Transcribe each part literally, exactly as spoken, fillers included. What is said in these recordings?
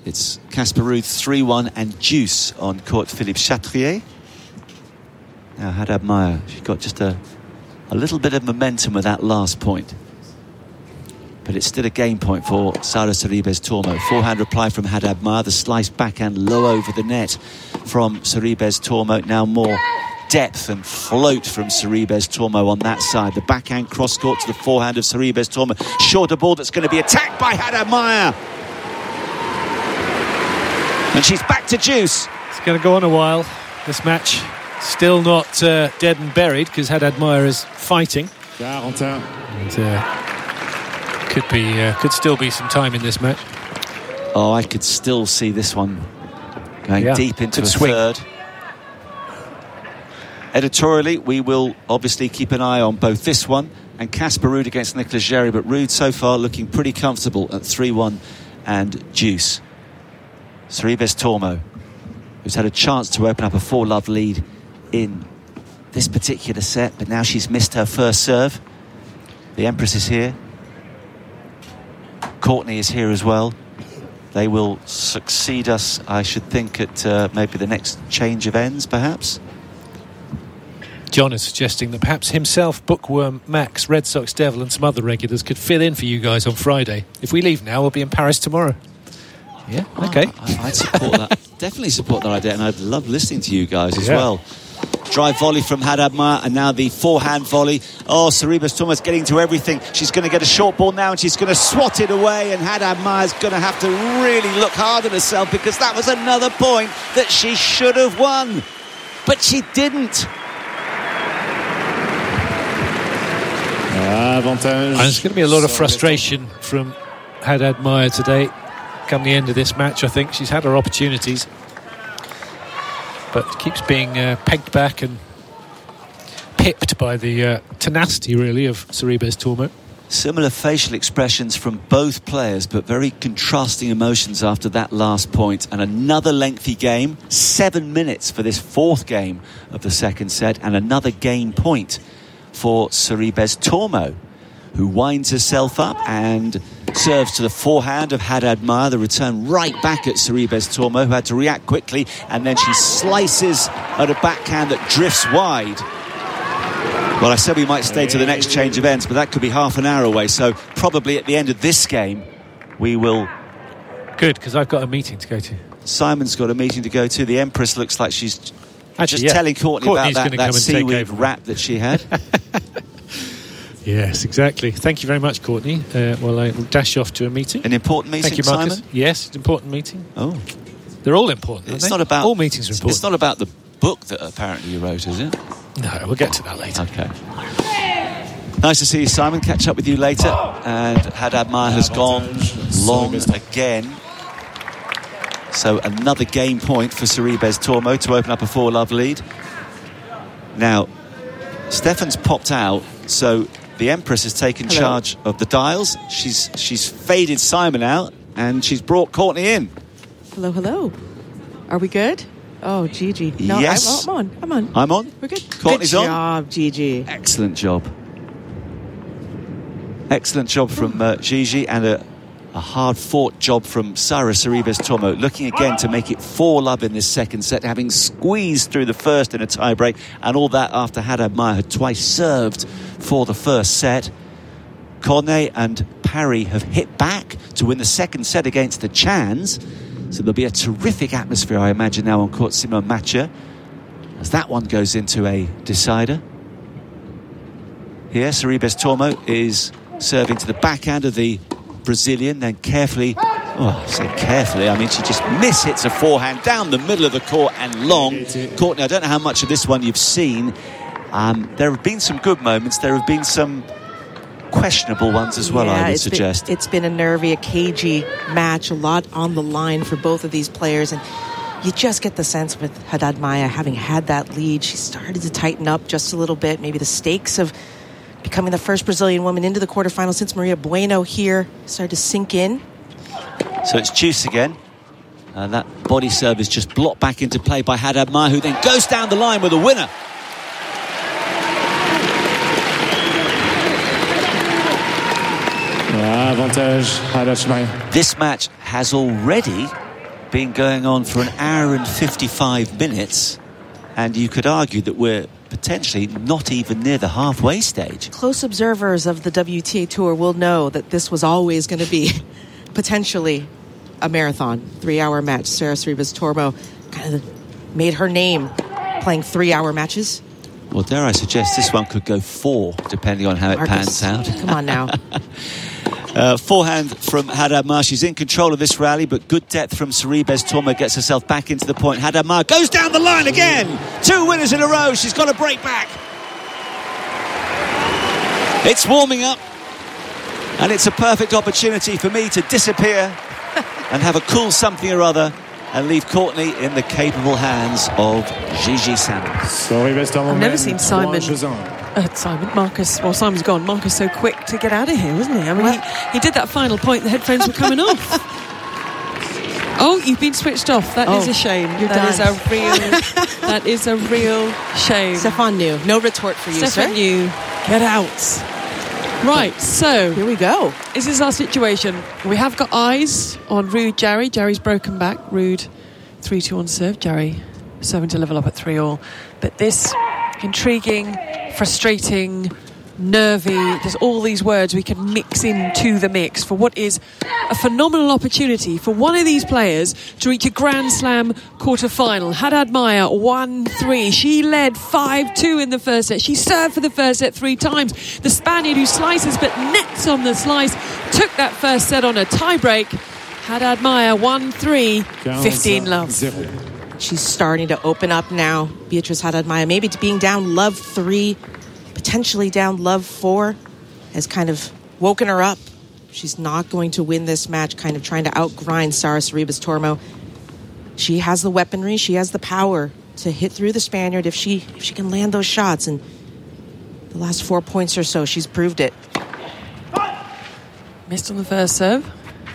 It's Casper Ruud three one and deuce on court Philippe Chatrier. Now Haddad Maia, she got just a, a little bit of momentum with that last point. But it's still a game point for Sara Sorribes Tormo. Forehand reply from Haddad Maia. The slice backhand low over the net from Sorribes Tormo. Now more depth and float from Sorribes Tormo on that side. The backhand cross court to the forehand of Sorribes Tormo. Shorter ball that's going to be attacked by Haddad Maia. And she's back to deuce. It's going to go on a while, this match. Still not uh, dead and buried because Haddad Maia is fighting. And uh, could be, uh, could still be some time in this match. Oh, I could still see this one going yeah, deep into a swing. Third. Editorially, we will obviously keep an eye on both this one and Casper Ruud against Nicolas Jarry, but Ruud so far looking pretty comfortable at three one and deuce. Sorribes Tormo, who's had a chance to open up a four-love lead in this particular set, but now she's missed her first serve. The Empress is here. Courtney is here as well. They will succeed us, I should think, at uh, maybe the next change of ends, perhaps. John is suggesting that perhaps himself, Bookworm, Max, Red Sox Devil and some other regulars could fill in for you guys on Friday. If we leave now, we'll be in Paris tomorrow. Yeah, okay. Oh, I, I'd support that. Definitely support that idea, and I'd love listening to you guys as yeah. well. Drive volley from Haddad Maia, and now the forehand volley. Oh, Sorribes Tormo's getting to everything. She's going to get a short ball now, and she's going to swat it away, and Haddad Maia's going to have to really look hard at herself, because that was another point that she should have won. But she didn't. Avantage. There's going to be a lot of frustration from Haddad Maia today. Come the end of this match, I think she's had her opportunities, but keeps being uh, pegged back and pipped by the uh, tenacity, really, of Sorribes Tormo. Similar facial expressions from both players, but very contrasting emotions after that last point. And another lengthy game, seven minutes for this fourth game of the second set, and another game point for Sorribes Tormo, who winds herself up and serves to the forehand of Haddad Maia. The return right back at Sorribes Tormo, who had to react quickly, and then she slices at a backhand that drifts wide. Well, I said we might stay to the next change of ends, but that could be half an hour away, so probably at the end of this game we will... Good, because I've got a meeting to go to. Simon's got a meeting to go to. The Empress looks like she's Actually, just yeah. telling Courtney Courtney's about that, that seaweed wrap that she had. Yes, exactly. Thank you very much, Courtney. Uh, well, I will dash off to a meeting. An important meeting, Thank you, Marcus. Simon? Yes, it's an important meeting. Oh. They're all important, aren't it's they? Not about, all meetings are important. It's not about the book that apparently you wrote, is it? No, we'll get to that later. Okay. Nice to see you, Simon. Catch up with you later. And Haddad Maia has gone long again. So another game point for Sorribes Tormo to open up a four-love lead. Now, Stefan's popped out, so the Empress has taken hello. charge of the dials. She's she's faded Simon out, and she's brought Courtney in. Hello, hello. Are we good? Oh, Gigi. No, yes. I'm, I'm on. I'm on. I'm on. We're good. Courtney's good on. job, Gigi. Excellent job. Excellent job from uh, Gigi, and a, a hard-fought job from Sara Sorribes Tormo, looking again to make it four-love in this second set, having squeezed through the first in a tie-break, and all that after Haddad Maia had twice served for the first set. Cornet and Parry have hit back to win the second set against the Chans, so there'll be a terrific atmosphere, I imagine, now on court Simone Mathieu, as that one goes into a decider. Here, Sorribes Tormo is serving to the backhand of the Brazilian, then carefully, oh, I say carefully, I mean she just miss-hits a forehand down the middle of the court and long. Courtney, I don't know how much of this one you've seen. Um, there have been some good moments, there have been some questionable ones as well, yeah, I would it's suggest. Been, it's been a nervy, a cagey match, a lot on the line for both of these players, and you just get the sense with Haddad Maia having had that lead, she started to tighten up just a little bit. Maybe the stakes of becoming the first Brazilian woman into the quarterfinals since Maria Bueno here started to sink in. So it's juice again. And that body serve is just blocked back into play by Haddad Maia, who then goes down the line with a winner. Avantage Haddad Maia. This match has already been going on for an hour and fifty-five minutes, and you could argue that we're potentially not even near the halfway stage. Close observers of the W T A Tour will know that this was always going to be potentially a marathon, three-hour match. Sara Sorribes Tormo kind of made her name playing three-hour matches. Well, dare I suggest this one could go four, depending on how it Marcus, pans out. Come on now. Uh, forehand from Haddad Maia. She's in control of this rally, but good depth from Sorribes Tormo gets herself back into the point. Haddad Maia goes down the line again. Two winners in a row. She's got to break back. It's warming up, and it's a perfect opportunity for me to disappear and have a cool something or other and leave Courtney in the capable hands of Gigi Salmon. I've never seen Simon... Uh, Simon, Marcus, well, Simon's gone. Marcus so quick to get out of here, wasn't he? I mean, well, he, he did that final point, the headphones were coming off. Oh, you've been switched off. That oh, is a shame. You're that done. is a real, that is a real shame. Stefan New, no retort for you, Stefan sir. New, get out. Right, so here we go. This is our situation. We have got eyes on Ruud Jarry. Jarry's broken back. Ruud three two on serve. Jarry serving to level up at three all. But this intriguing, frustrating, nervy, there's all these words we can mix into the mix for what is a phenomenal opportunity for one of these players to reach a Grand Slam quarter-final. Haddad Maia one three. She led five two in the first set. She served for the first set three times. The Spaniard who slices but nets on the slice took that first set on a tie-break. Haddad Maia one three, fifteen love. She's starting to open up now. Beatriz Haddad Maia, maybe to being down love three, potentially down love four, has kind of woken her up. She's not going to win this match, kind of trying to outgrind Sara Sorribes Tormo. She has the weaponry, she has the power to hit through the Spaniard if she if she can land those shots. And the last four points or so, she's proved it. Missed on the first serve.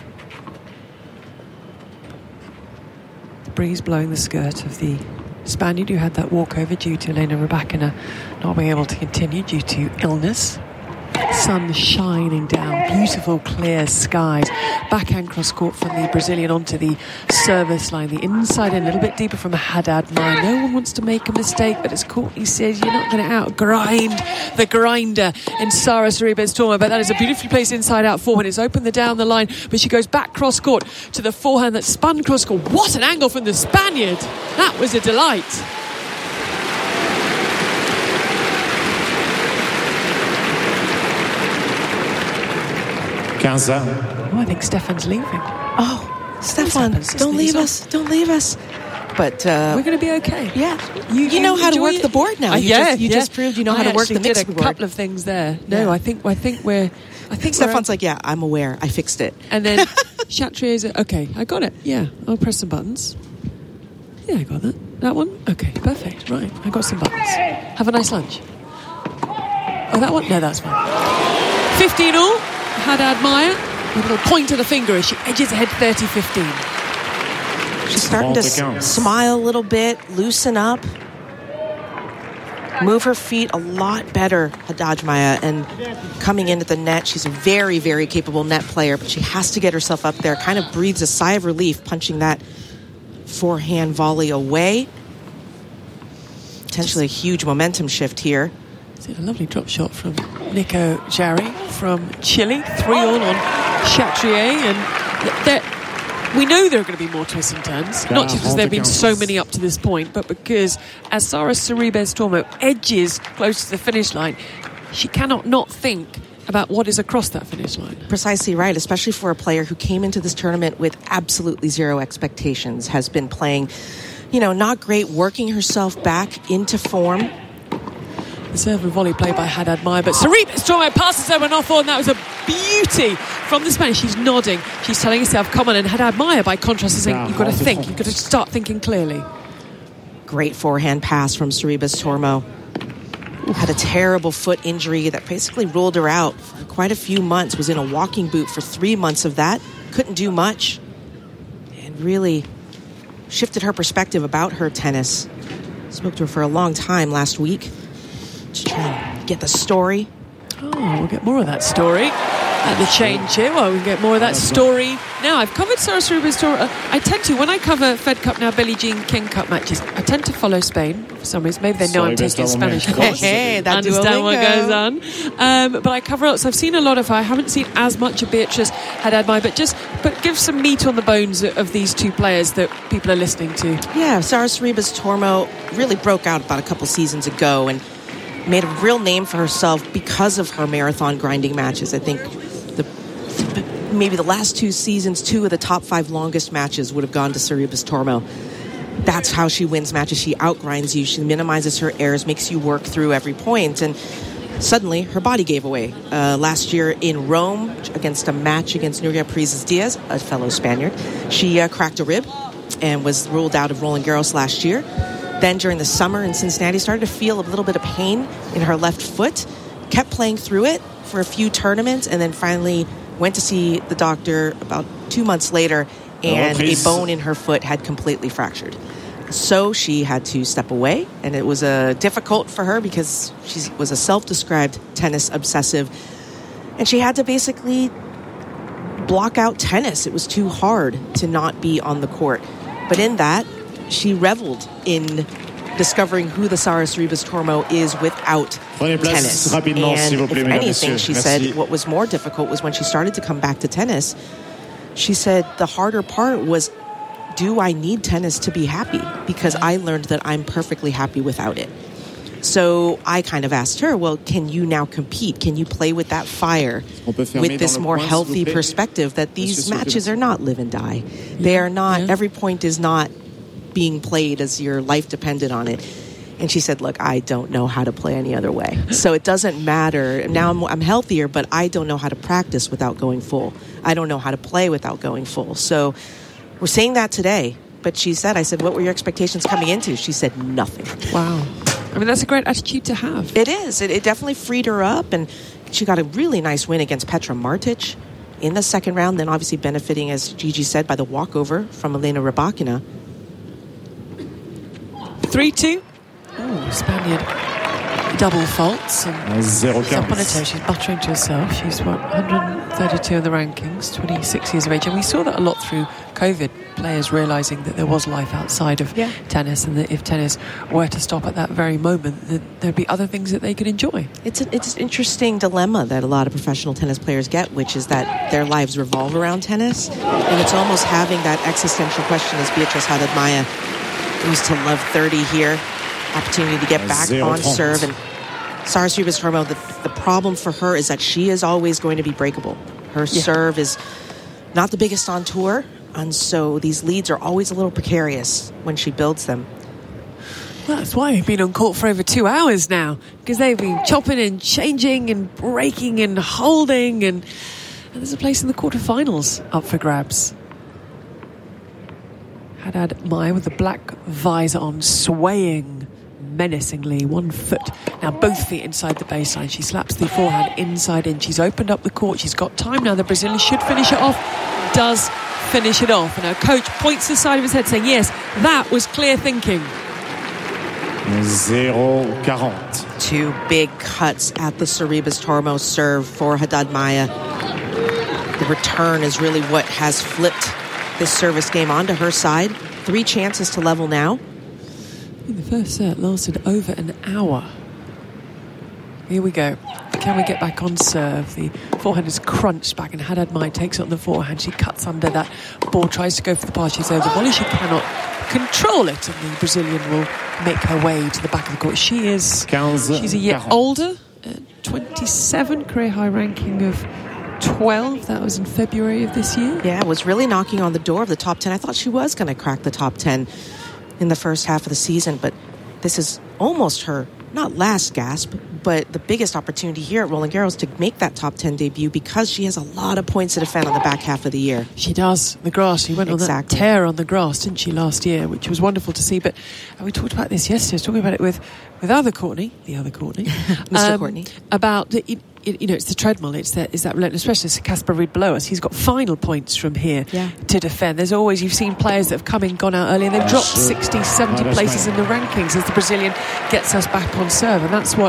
Breeze blowing the skirt of the Spaniard who had that walkover due to Elena Rybakina not being able to continue due to illness. Sun shining down, beautiful clear skies. Backhand cross court from the Brazilian onto the service line, the inside in a little bit deeper from Haddad Maia. No one wants to make a mistake, but as Courtney says, you're not going to outgrind the grinder in Sara Sorribes Tormo. But that is a beautifully placed inside out forehand. It's opened the down the line, but she goes back cross court to the forehand that spun cross court. What an angle from the Spaniard! That was a delight. Oh, I think Stefan's leaving. Oh, Stefan, don't leave us. Don't leave us. But uh, we're going to be okay. Yeah. You, you, you know how to work it. the board now. Uh, you yeah, just, you yeah. just proved you know I how to work the mixed did a board. couple of things there. No, yeah. I think I think we're I think Stefan's like, yeah, I'm aware. I fixed it. And then Chatrier's okay, I got it. Yeah, I'll press some buttons. Yeah, I got that. That one? Okay, perfect. Right, I got some buttons. Have a nice lunch. Oh, that one? No, that's fine. fifteen all. Haddad Maia. A little point of the finger as she edges ahead thirty fifteen. She's starting to s- smile a little bit, loosen up, move her feet a lot better, Haddad Maia. And coming in at the net, she's a very, very capable net player, but she has to get herself up there. Kind of breathes a sigh of relief punching that forehand volley away. Potentially a huge momentum shift here. A lovely drop shot from Nico Jarry from Chile. three all on Chatrier. And we know there are going to be more twists and turns. Yeah, not just because there have been so many up to this point, but because as Sara Sorribes Tormo edges close to the finish line, she cannot not think about what is across that finish line. Precisely right, especially for a player who came into this tournament with absolutely zero expectations, has been playing, you know, not great, working herself back into form. The serve and volley played by Haddad Maia, but Sorribes Tormo passes her one off on. That was a beauty from the Spanish. She's nodding. She's telling herself, come on. And Haddad Maia, by contrast, is saying, you've got to think. You've got to start thinking clearly. Great forehand pass from Sorribes Tormo. Had a terrible foot injury that basically ruled her out for quite a few months. Was in a walking boot for three months of that. Couldn't do much. And really shifted her perspective about her tennis. Spoke to her for a long time last week. To try and get the story. Oh, we'll get more of that story at the change here. Well, we can get more of that story Now, I've covered Sara Sorribes Tormo. I tend to, when I cover Fed Cup now, Billie Jean King Cup matches, I tend to follow Spain for some reason. Maybe they know I'm taking a Spanish course. Hey, that understand what goes on. Um, but I cover lots. I've seen a lot of her. I haven't seen as much of Beatriz Haddad Maia, but just but give some meat on the bones of these two players that people are listening to. Yeah, Sara Sorribes Tormo really broke out about a couple seasons ago and made a real name for herself because of her marathon grinding matches. I think the maybe the last two seasons, two of the top five longest matches would have gone to Sorribes Tormo. That's how she wins matches. She outgrinds you. She minimizes her errors, makes you work through every point. And suddenly, her body gave away. Uh, last year in Rome, against a match against Nuria Paredes Diaz, a fellow Spaniard, she uh, cracked a rib and was ruled out of Roland Garros last year. Then during the summer in Cincinnati, started to feel a little bit of pain in her left foot. Kept playing through it for a few tournaments, and then finally went to see the doctor about two months later, and a bone in her foot had completely fractured. So she had to step away, and it was uh, difficult for her because she was a self-described tennis obsessive, and she had to basically block out tennis. It was too hard to not be on the court. But in that, she reveled in discovering who the Sara Sorribes Tormo is without tennis. And if anything, she said what was more difficult was when she started to come back to tennis. She said the harder part was, do I need tennis to be happy? Because I learned that I'm perfectly happy without it. So I kind of asked her, well, can you now compete? Can you play with that fire with this more healthy perspective that these matches are not live and die? They are not, every point is not being played as your life depended on it. And she said, look, I don't know how to play any other way. So it doesn't matter. Now I'm, I'm healthier, but I don't know how to practice without going full. I don't know how to play without going full. So we're saying that today. But she said, I said, what were your expectations coming into? She said, nothing. Wow. I mean, that's a great attitude to have. It is. It, it definitely freed her up. And she got a really nice win against Petra Martic in the second round. Then obviously benefiting, as Gigi said, by the walkover from Elena Rybakina. three two. Oh, Spaniard double faults. And up on a toe. She's buttering to herself. She's, what, one hundred thirty-two in the rankings, twenty-six years of age. And we saw that a lot through COVID, players realising that there was life outside of yeah. tennis, and that if tennis were to stop at that very moment, that there'd be other things that they could enjoy. It's, a, it's an interesting dilemma that a lot of professional tennis players get, which is that their lives revolve around tennis. And it's almost having that existential question as Beatriz Haddad Maia used to love thirty here. Opportunity to get back on serve. And Sara Sorribes Tormo, the, the problem for her is that she is always going to be breakable. Her yeah. serve is not the biggest on tour, and so these leads are always a little precarious when she builds them. Well, that's why we've been on court for over two hours now, because they've been chopping and changing and breaking and holding, and, and there's a place in the quarterfinals up for grabs. Haddad Maia with the black visor on, swaying menacingly, one foot. Now both feet inside the baseline. She slaps the forehand inside in. She's opened up the court. She's got time now. The Brazilian should finish it off. Does finish it off. And her coach points to the side of his head saying, yes, that was clear thinking. zero forty. Two big cuts at the Sorribes Tormo serve for Haddad Maia. The return is really what has flipped this service game onto her side. Three chances to level now. The first set lasted over an hour. Here we go. Can we get back on serve? The forehand is crunched back, and Haddad Maia takes it on the forehand. She cuts under that ball, tries to go for the pass. She's over the volley. She cannot control it, and the Brazilian will make her way to the back of the court. She is she's a year older, uh, twenty-seven, career high ranking of twelve. That was in February of this year. Yeah, was really knocking on the door of the top ten. I thought she was going to crack the top ten in the first half of the season, but this is almost her, not last gasp, but the biggest opportunity here at Roland Garros to make that top ten debut, because she has a lot of points to defend on the back half of the year. She does. The grass. She went exactly. on that tear on the grass, didn't she, last year, which was wonderful to see. But and we talked about this yesterday. I was talking about it with, with other Courtney, the other Courtney. Mister Um, Courtney. About the... It, you know, it's the treadmill, it's that, it's that relentless pressure. Casper Ruud below us, he's got final points from here yeah. to defend. There's always, you've seen players that have come in, gone out early, and they've dropped sixty, seventy places in the rankings as the Brazilian gets us back on serve. And that's what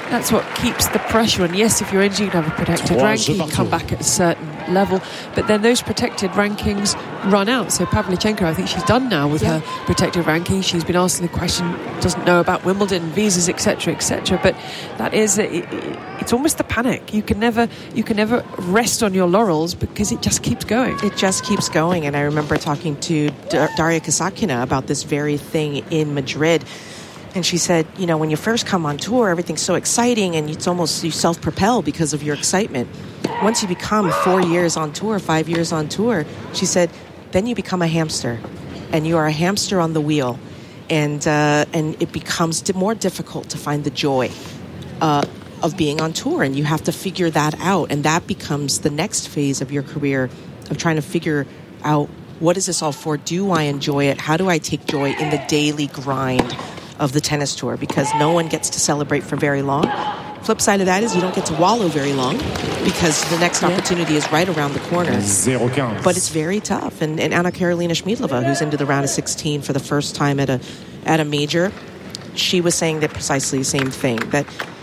that's what keeps the pressure on. Yes, if you're injured, you can have a protected ranking, you come back at a certain level, but then those protected rankings run out. So Pavlyuchenko, I think she's done now with yeah. her protected ranking. She's been asking the question, doesn't know about Wimbledon, visas, etc, etc, but that is it, it, it's almost the panic. You can never you can never rest on your laurels because it just keeps going. It just keeps going. And I remember talking to Dar- Daria Kasatkina about this very thing in Madrid. And she said, you know, when you first come on tour, everything's so exciting and it's almost you self-propel because of your excitement. Once you become four years on tour, five years on tour, she said, then you become a hamster. And you are a hamster on the wheel. And uh, and it becomes di- more difficult to find the joy uh, of being on tour. And you have to figure that out. And that becomes the next phase of your career, of trying to figure out, what is this all for? Do I enjoy it? How do I take joy in the daily grind of the tennis tour? Because no one gets to celebrate for very long. Flip side of that is you don't get to wallow very long because the next yeah. opportunity is right around the corner. But it's very tough. And, and Anna Karolina Schmiedlova, who's into the round of sixteen for the first time at a at a major, she was saying that precisely the same thing. That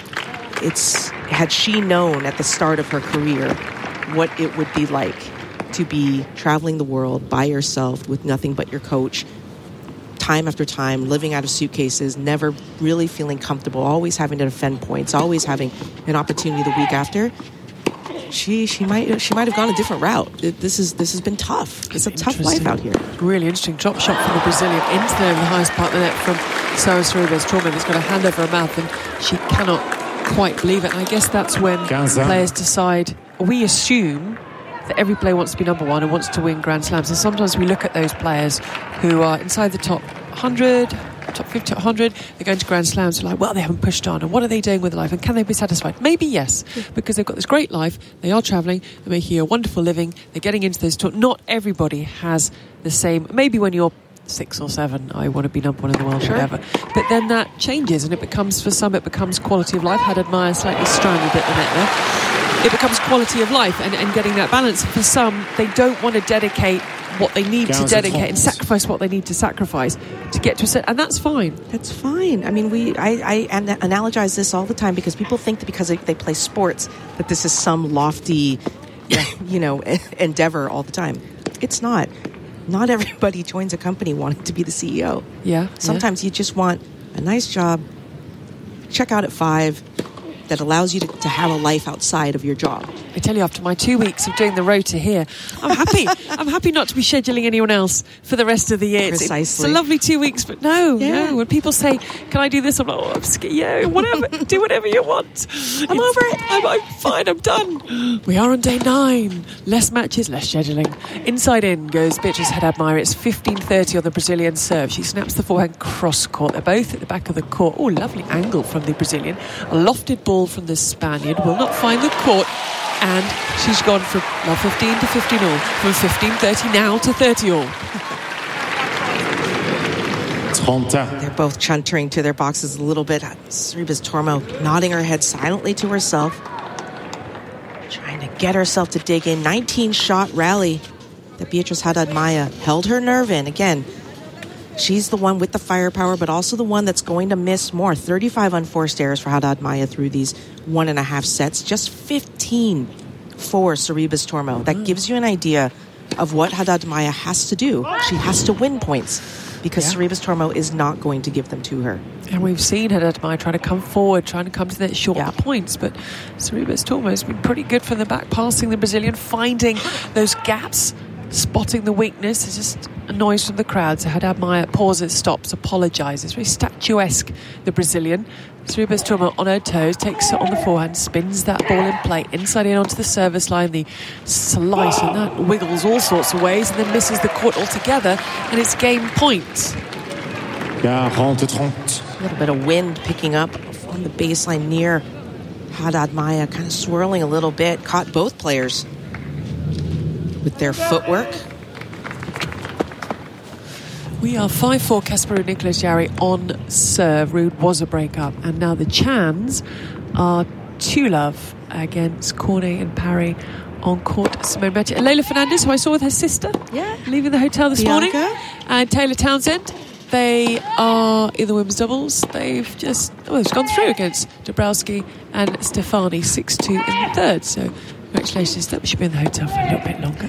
it's had she known at the start of her career what it would be like to be traveling the world by yourself with nothing but your coach, time after time, living out of suitcases, never really feeling comfortable, always having to defend points, always having an opportunity the week after, she she might she might have gone a different route. It, this is this has been tough. It's a tough life out here. Really interesting drop shot from the Brazilian into the, the highest part of the net from Sara Sorribes Tormo. That's got a hand over her mouth and she cannot quite believe it. And I guess that's when players decide, we assume that every player wants to be number one and wants to win Grand Slams. And sometimes we look at those players who are inside the top one hundred, top fifty, one hundred, they're going to Grand Slams, they're like, well, they haven't pushed on, and what are they doing with life, and can they be satisfied? Maybe yes, because they've got this great life, they are travelling, they're making a wonderful living, they're getting into those tours. Not everybody has the same. Maybe when you're six or seven, I want to be number one in the world, sure. whatever. But then that changes, and it becomes, for some, it becomes quality of life. Haddad Maia slightly strangled it the net there. It becomes quality of life and, and getting that balance. For some, they don't want to dedicate what they need to dedicate and sacrifice what they need to sacrifice to get to a set, and that's fine. That's fine. I mean, we I, I an- analogize this all the time because people think that because they, they play sports that this is some lofty, you know, endeavor all the time. It's not. Not everybody joins a company wanting to be the C E O. Yeah. Sometimes yeah. you just want a nice job, check out at five, that allows you to, to have a life outside of your job. I tell you, after my two weeks of doing the rota here, I'm happy. I'm happy not to be scheduling anyone else for the rest of the year. Precisely. It's, it's a lovely two weeks, but no, yeah. no. When people say, can I do this? I'm like, oh, I'm scared. Yeah, whatever. Do whatever you want. I'm it's, over it. I'm, I'm fine. I'm done. We are on day nine. Less matches, less scheduling. Inside in goes Beatriz Haddad Maia. It's fifteen thirty on the Brazilian serve. She snaps the forehand cross court. They're both at the back of the court. Oh, lovely angle from the Brazilian. A lofted ball from the Spaniard. Will not find the court. And she's gone from well, fifteen to fifteen all. From fifteen thirty now to thirty all. They're both chuntering to their boxes a little bit. Sorribes Tormo nodding her head silently to herself, trying to get herself to dig in. nineteen shot rally that Beatriz Haddad Maia held her nerve in. Again, she's the one with the firepower, but also the one that's going to miss more. thirty-five unforced errors for Haddad Maia through these one and a half sets. Just fifteen for Sorribes Tormo. That gives you an idea of what Haddad Maia has to do. She has to win points because yeah. Sorribes Tormo is not going to give them to her. And we've seen Haddad Maia trying to come forward, trying to come to the short yeah. points, but Sorribes Tormo has been pretty good from the back, passing the Brazilian, finding those gaps, spotting the weakness. It's just a noise from the crowd. So Haddad Maia pauses, stops, apologises. Very statuesque, the Brazilian. Sorribes Tormo on her toes, takes it on the forehand, spins that ball in play, inside in onto the service line, the slice, and that wiggles all sorts of ways, and then misses the court altogether, and it's game point. forty thirty. A little bit of wind picking up on the baseline near Haddad Maia, kind of swirling a little bit, caught both players with their footwork. We are five four Casper Ruud, Nicolas Jarry on serve. Ruud was a break-up. And now the Chans are two love against Cornet and Parry on court. Simone Metier. Leylah Fernandez, who I saw with her sister yeah. leaving the hotel this Bianca. morning. And Taylor Townsend. they are in the women's doubles. They've just oh, they've gone through against Dabrowski and Stefani, six two in the third. So congratulations. That we should be in the hotel for a little bit longer.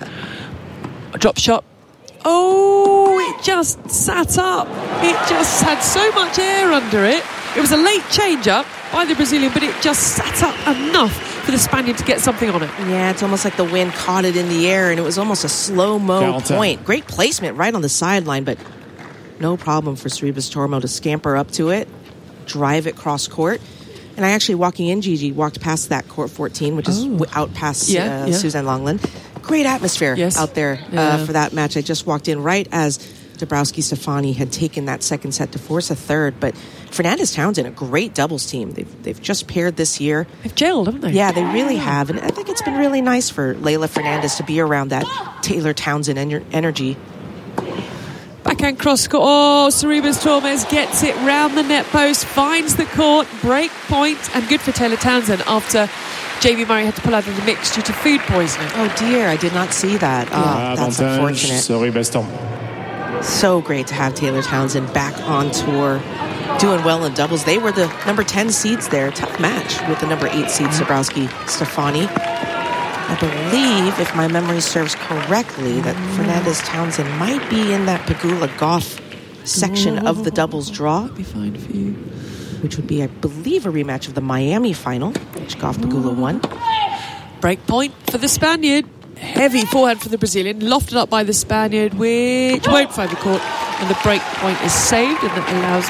A drop shot. Oh, it just sat up. It just had so much air under it. It was a late change-up by the Brazilian, but it just sat up enough for the Spaniard to get something on it. Yeah, it's almost like the wind caught it in the air, and it was almost a slow-mo point. Great placement right on the sideline, but no problem for Sorribes Tormo to scamper up to it, drive it cross court. And I actually, walking in, Gigi, walked past that court fourteen, which is oh. out past yeah, uh, yeah. Suzanne Longland. Great atmosphere yes. out there yeah. uh, for that match. I just walked in right as Dabrowski Stefani had taken that second set to force a third. But Fernandez Townsend, a great doubles team. They've, they've just paired this year. They've gelled, haven't they? Yeah, they really have. And I think it's been really nice for Leylah Fernandez to be around that Taylor Townsend en- energy. Backhand cross court. Oh, Sorribes Tormes gets it round the net post, finds the court, break point, and good for Taylor Townsend after Jamie Murray had to pull out of the mix due to food poisoning. Oh dear, I did not see that. Oh, yeah. That's unfortunate. Sorribes Tormo. So great to have Taylor Townsend back on tour, doing well in doubles. They were the number ten seeds there. Tough match with the number eight seed, Dabrowski Stefani. I believe, if my memory serves correctly, that Fernandez Townsend might be in that Pegula Goff section of the doubles draw. That'd be fine for you. Which would be, I believe, a rematch of the Miami final, which Goff Pegula won. Break point for the Spaniard. Heavy forehand for the Brazilian, lofted up by the Spaniard, which won't find the court, and the break point is saved, and that allows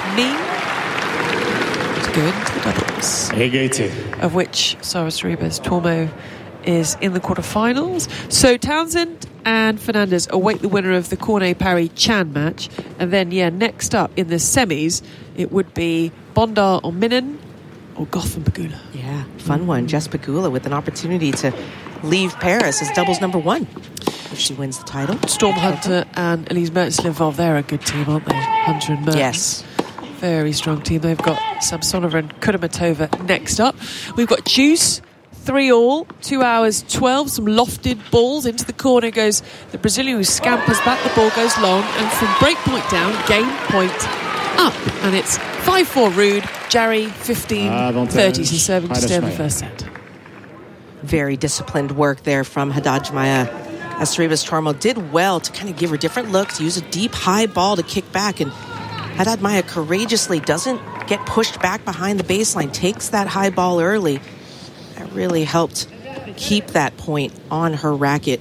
me to go into the doubles. Égalité. Of which Sara Sorribes Tormo is in the quarterfinals. So Townsend and Fernandez await the winner of the Cornet Parry Chan match, and then yeah, next up in the semis, it would be Bondar or Minen or Goff and Pegula. Yeah, fun one. Jess Pegula with an opportunity to leave Paris as doubles number one if she wins the title. Storm Hunter and Elise Mertens-Levov, they're a good team, aren't they? Hunter and Mertens. Yes. Very strong team. They've got Samsonova and Kudermetova next up. We've got Juice, three all, two hours twelve, some lofted balls into the corner goes the Brazilian, who scampers back, the ball goes long, and from break point down, game point up. And it's five four Ruud, Jarry fifteen thirty, so serving to stay in the first set. Very disciplined work there from Haddad Maia, as Sorribes Tormo did well to kind of give her different looks, use a deep high ball to kick back, and Haddad Maia courageously doesn't get pushed back behind the baseline, takes that high ball early. That really helped keep that point on her racket.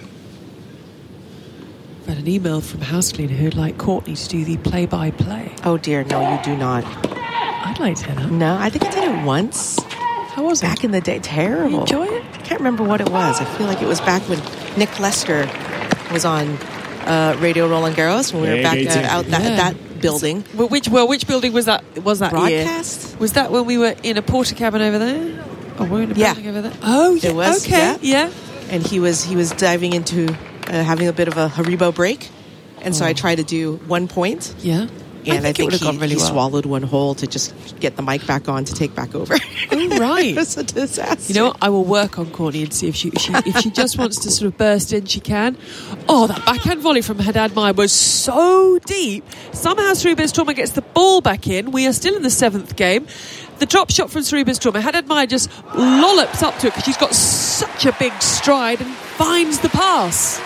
I've had an email from house cleaner who'd like Courtney to do the play-by-play. Oh dear, no, you do not. I'd like to hear that. No, I think I did it once. How was it? Back in the day. Terrible. You enjoy it? I can't remember what it was. I feel like it was back when Nick Lester was on uh, Radio Roland Garros, when we were back uh, out that, yeah. that building. Well, which well, which building was that? Was that Broadcast? year? Was that when we were in a porter cabin over there? Or were we in a yeah. building over there? Oh, yeah. It was. Okay. Yeah. yeah. And he was he was diving into uh, having a bit of a Haribo break, and oh. so I tried to do one point. Yeah. And I think, I think it would have he, gone really he well. swallowed one whole to just get the mic back on to take back over. Oh, right. It was a disaster. You know what? I will work on Courtney and see if she, if she if she just wants to sort of burst in, she can. Oh, that backhand volley from Haddad Maia was so deep. Somehow Sorribes Tormo gets the ball back in. We are still in the seventh game. The drop shot from Sorribes Tormo. Haddad Maia just lollops up to it because she's got such a big stride and finds the pass.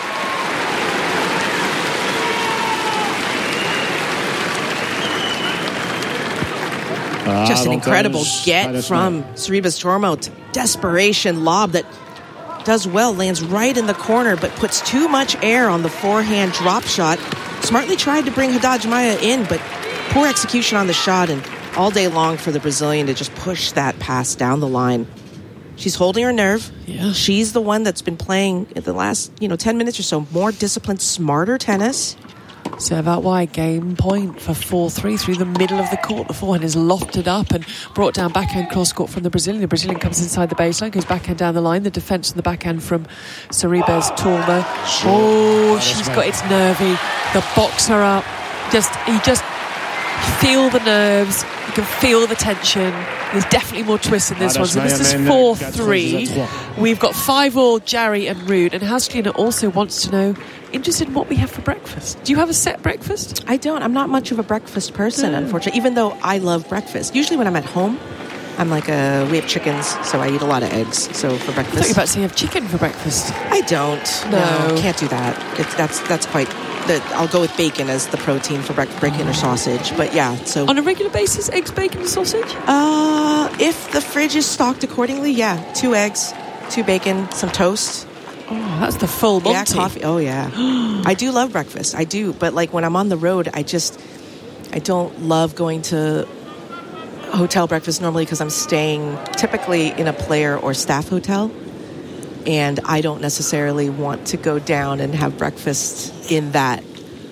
Just an incredible get from Sorribes Tormo to desperation lob that does well, lands right in the corner, but puts too much air on the forehand drop shot. Smartly tried to bring Haddad Maia in, but poor execution on the shot, and all day long for the Brazilian to just push that pass down the line. She's holding her nerve. Yeah. She's the one that's been playing in the last, you know, ten minutes or so, more disciplined, smarter tennis. Serve out wide, game point for four three through the middle of the court. The forehand is lofted up and brought down backhand cross court from the Brazilian. The Brazilian comes inside the baseline, goes backhand down the line. The defence from the backhand from Sorribes Tormo. Oh, she's got it's nervy. The boxer up. Just you just feel the nerves. You can feel the tension. There's definitely more twists in this one. So this is four three. We've got five all, Jarry and Ruud. And House Cleaner also wants to know interested in what we have for breakfast. Do you have a set breakfast? I don't. I'm not much of a breakfast person, Mm. unfortunately, even though I love breakfast. Usually when I'm at home, I'm like, a, we have chickens, so I eat a lot of eggs. So for I breakfast, thought you were about to say you have chicken for breakfast. I don't. No, No. can't do that. It's, that's that's quite. The, I'll go with bacon as the protein for breakfast, bacon or sausage. But yeah, so On a regular basis, eggs, bacon, and sausage? uh, if the fridge is stocked accordingly, yeah, two eggs, two bacon, some toast. Oh, that's the full Monty. Yeah, coffee. Oh yeah, I do love breakfast. I do, but like when I'm on the road, I just I don't love going to hotel breakfast normally because I'm staying typically in a player or staff hotel, and I don't necessarily want to go down and have breakfast in that.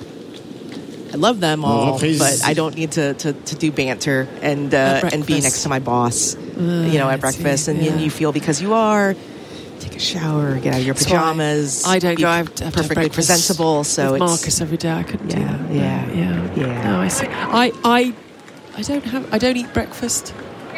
I love them all, but I don't need to, to, to do banter and uh, and be next to my boss, you know, at breakfast, and yeah. then you feel because you are. Take a shower, get out of your That's why pajamas. I don't be go. I have to have perfectly breakfast presentable. So with it's Marcus every day. I couldn't do Yeah, that. yeah, yeah, yeah. No, I see. I, I, I don't have. I don't eat breakfast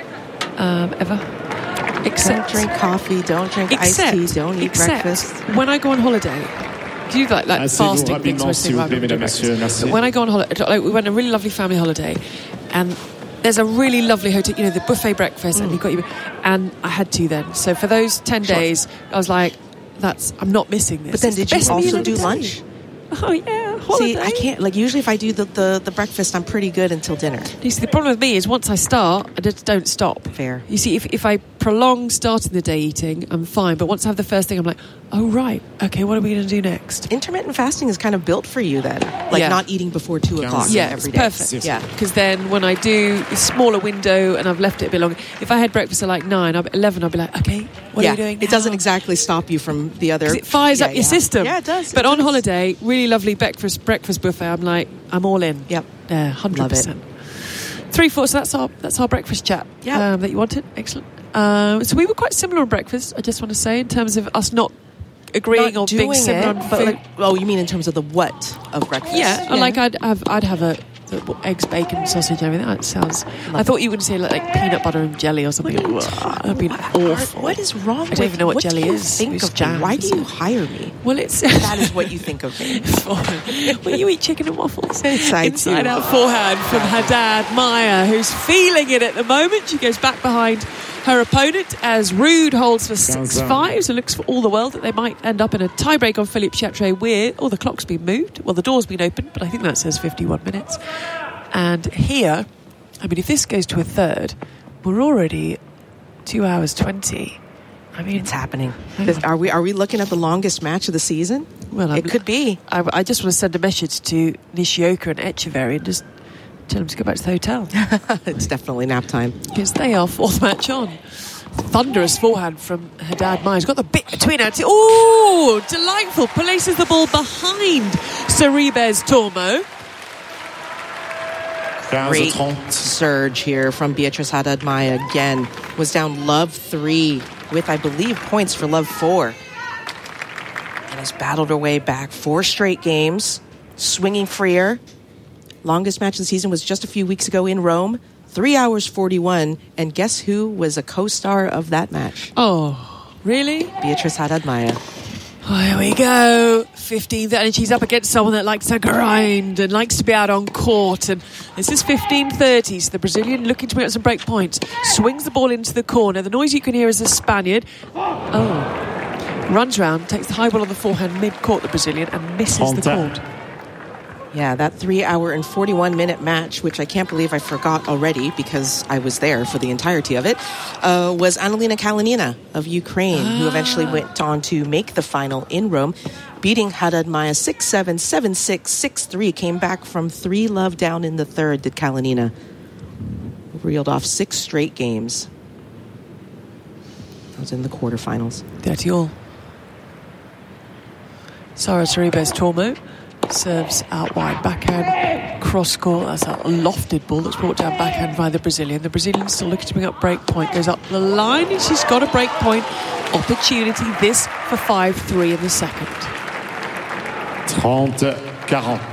um, ever. don't Except drink coffee. Don't drink except, iced tea. Don't eat except breakfast. when I go on holiday. Do you like like Asseyez-vous fasting things? rapidement, Where I say, s'il vous right, plaît, I'm gonna do mesdames, messieurs, breakfast. merci. But when I go on holiday, like we went on a really lovely family holiday, and there's a really lovely hotel. You know, the buffet breakfast, Mm. and you got you. And I had to then. So for those ten Sure. days, I was like, "That's I'm not missing this." But then, It's the did you best meal also of the do day. lunch? Oh yeah, holiday. See, I can't. Like usually, if I do the, the, the breakfast, I'm pretty good until dinner. You see, the problem with me is once I start, I just don't stop. Fair. You see, if, if I prolong starting the day eating, I'm fine. But once I have the first thing, I'm like, oh, right. Okay, what are we going to do next? Intermittent fasting is kind of built for you then, like Yeah. not eating before two o'clock Yeah, every it's day. perfect. Yeah. Because then when I do a smaller window and I've left it a bit longer, if I had breakfast at like nine, I'll be eleven, I'll be like, okay, what yeah. are we doing It now? doesn't exactly stop you from the other. 'Cause it fires Yeah, up your yeah. system. Yeah, it does. But It on does. holiday, really lovely breakfast breakfast buffet. I'm like, I'm all in. Yep. Yeah, hundred Love it. percent. Three, four. So that's our that's our breakfast chat. Yeah. um, that you wanted. Excellent. Um, so we were quite similar on breakfast. I just want to say, in terms of us not agreeing Not or being doing similar it, on but food. like, oh, you mean in terms of the what of breakfast? yeah, and like I'd have I'd have a. the eggs, bacon, sausage, everything. That sounds. I thought you were going to say like, like peanut butter and jelly or something. That'd be awful. What is wrong? I don't even know what, what jelly do you is. Think It's of jam, me? Why do isn't you it? hire me? Well, it's That is what you think of me. well, you eat chicken and waffles. Inside Inside too. out forehand from Haddad Maya, who's feeling it at the moment. She goes back behind her opponent as Rude holds for six five, so looks for all the world that they might end up in a tiebreak on Philippe Chatrier with, oh, the clock's been moved. Well, the door's been opened, but I think that says fifty-one minutes. And here, I mean, if this goes to a third, we're already two hours twenty. I mean, It's happening. This- Are we are we looking at the longest match of the season? well, I'm, It could be. I, I just want to send a message to Nishioka and Echeverry and just tell them to go back to the hotel. It's definitely nap time. Because they are fourth match on. Thunderous forehand from Haddad Maya. He's got the bit between her. Oh, delightful. Places the ball behind Sorribes Tormo. Great surge here from Beatrice Haddad Maya again. Was down love three with, I believe, points for love four. And has battled her way back. Four straight games. Swinging freer. Longest match of the season was just a few weeks ago in Rome. Three hours forty-one. And guess who was a co-star of that match? Oh, really? Beatrice Haddad Maya. Oh, here we go. fifteenth, and she's up against someone that likes to grind and likes to be out on court. And this is fifteen thirty, so the Brazilian looking to bring up some break points. Swings the ball into the corner. The noise you can hear is the Spaniard. Oh. Runs round, takes the high ball on the forehand mid-court, the Brazilian, and misses the court. Yeah, that three hour and forty-one minute match, which I can't believe I forgot already because I was there for the entirety of it, uh, was Annalina Kalinina of Ukraine, ah. who eventually went on to make the final in Rome, beating Haddad Maya six seven, seven six, six three. Came back from three love down in the third, did Kalinina. Reeled off six straight games. That was in the quarterfinals. thirty all. Sara Sorribes Tormo serves out wide, backhand, cross court. That's a lofted ball that's brought down backhand by the Brazilian. The Brazilian still looking to bring up break point, goes up the line, and she's got a break point opportunity. This for five three in the second. thirty forty.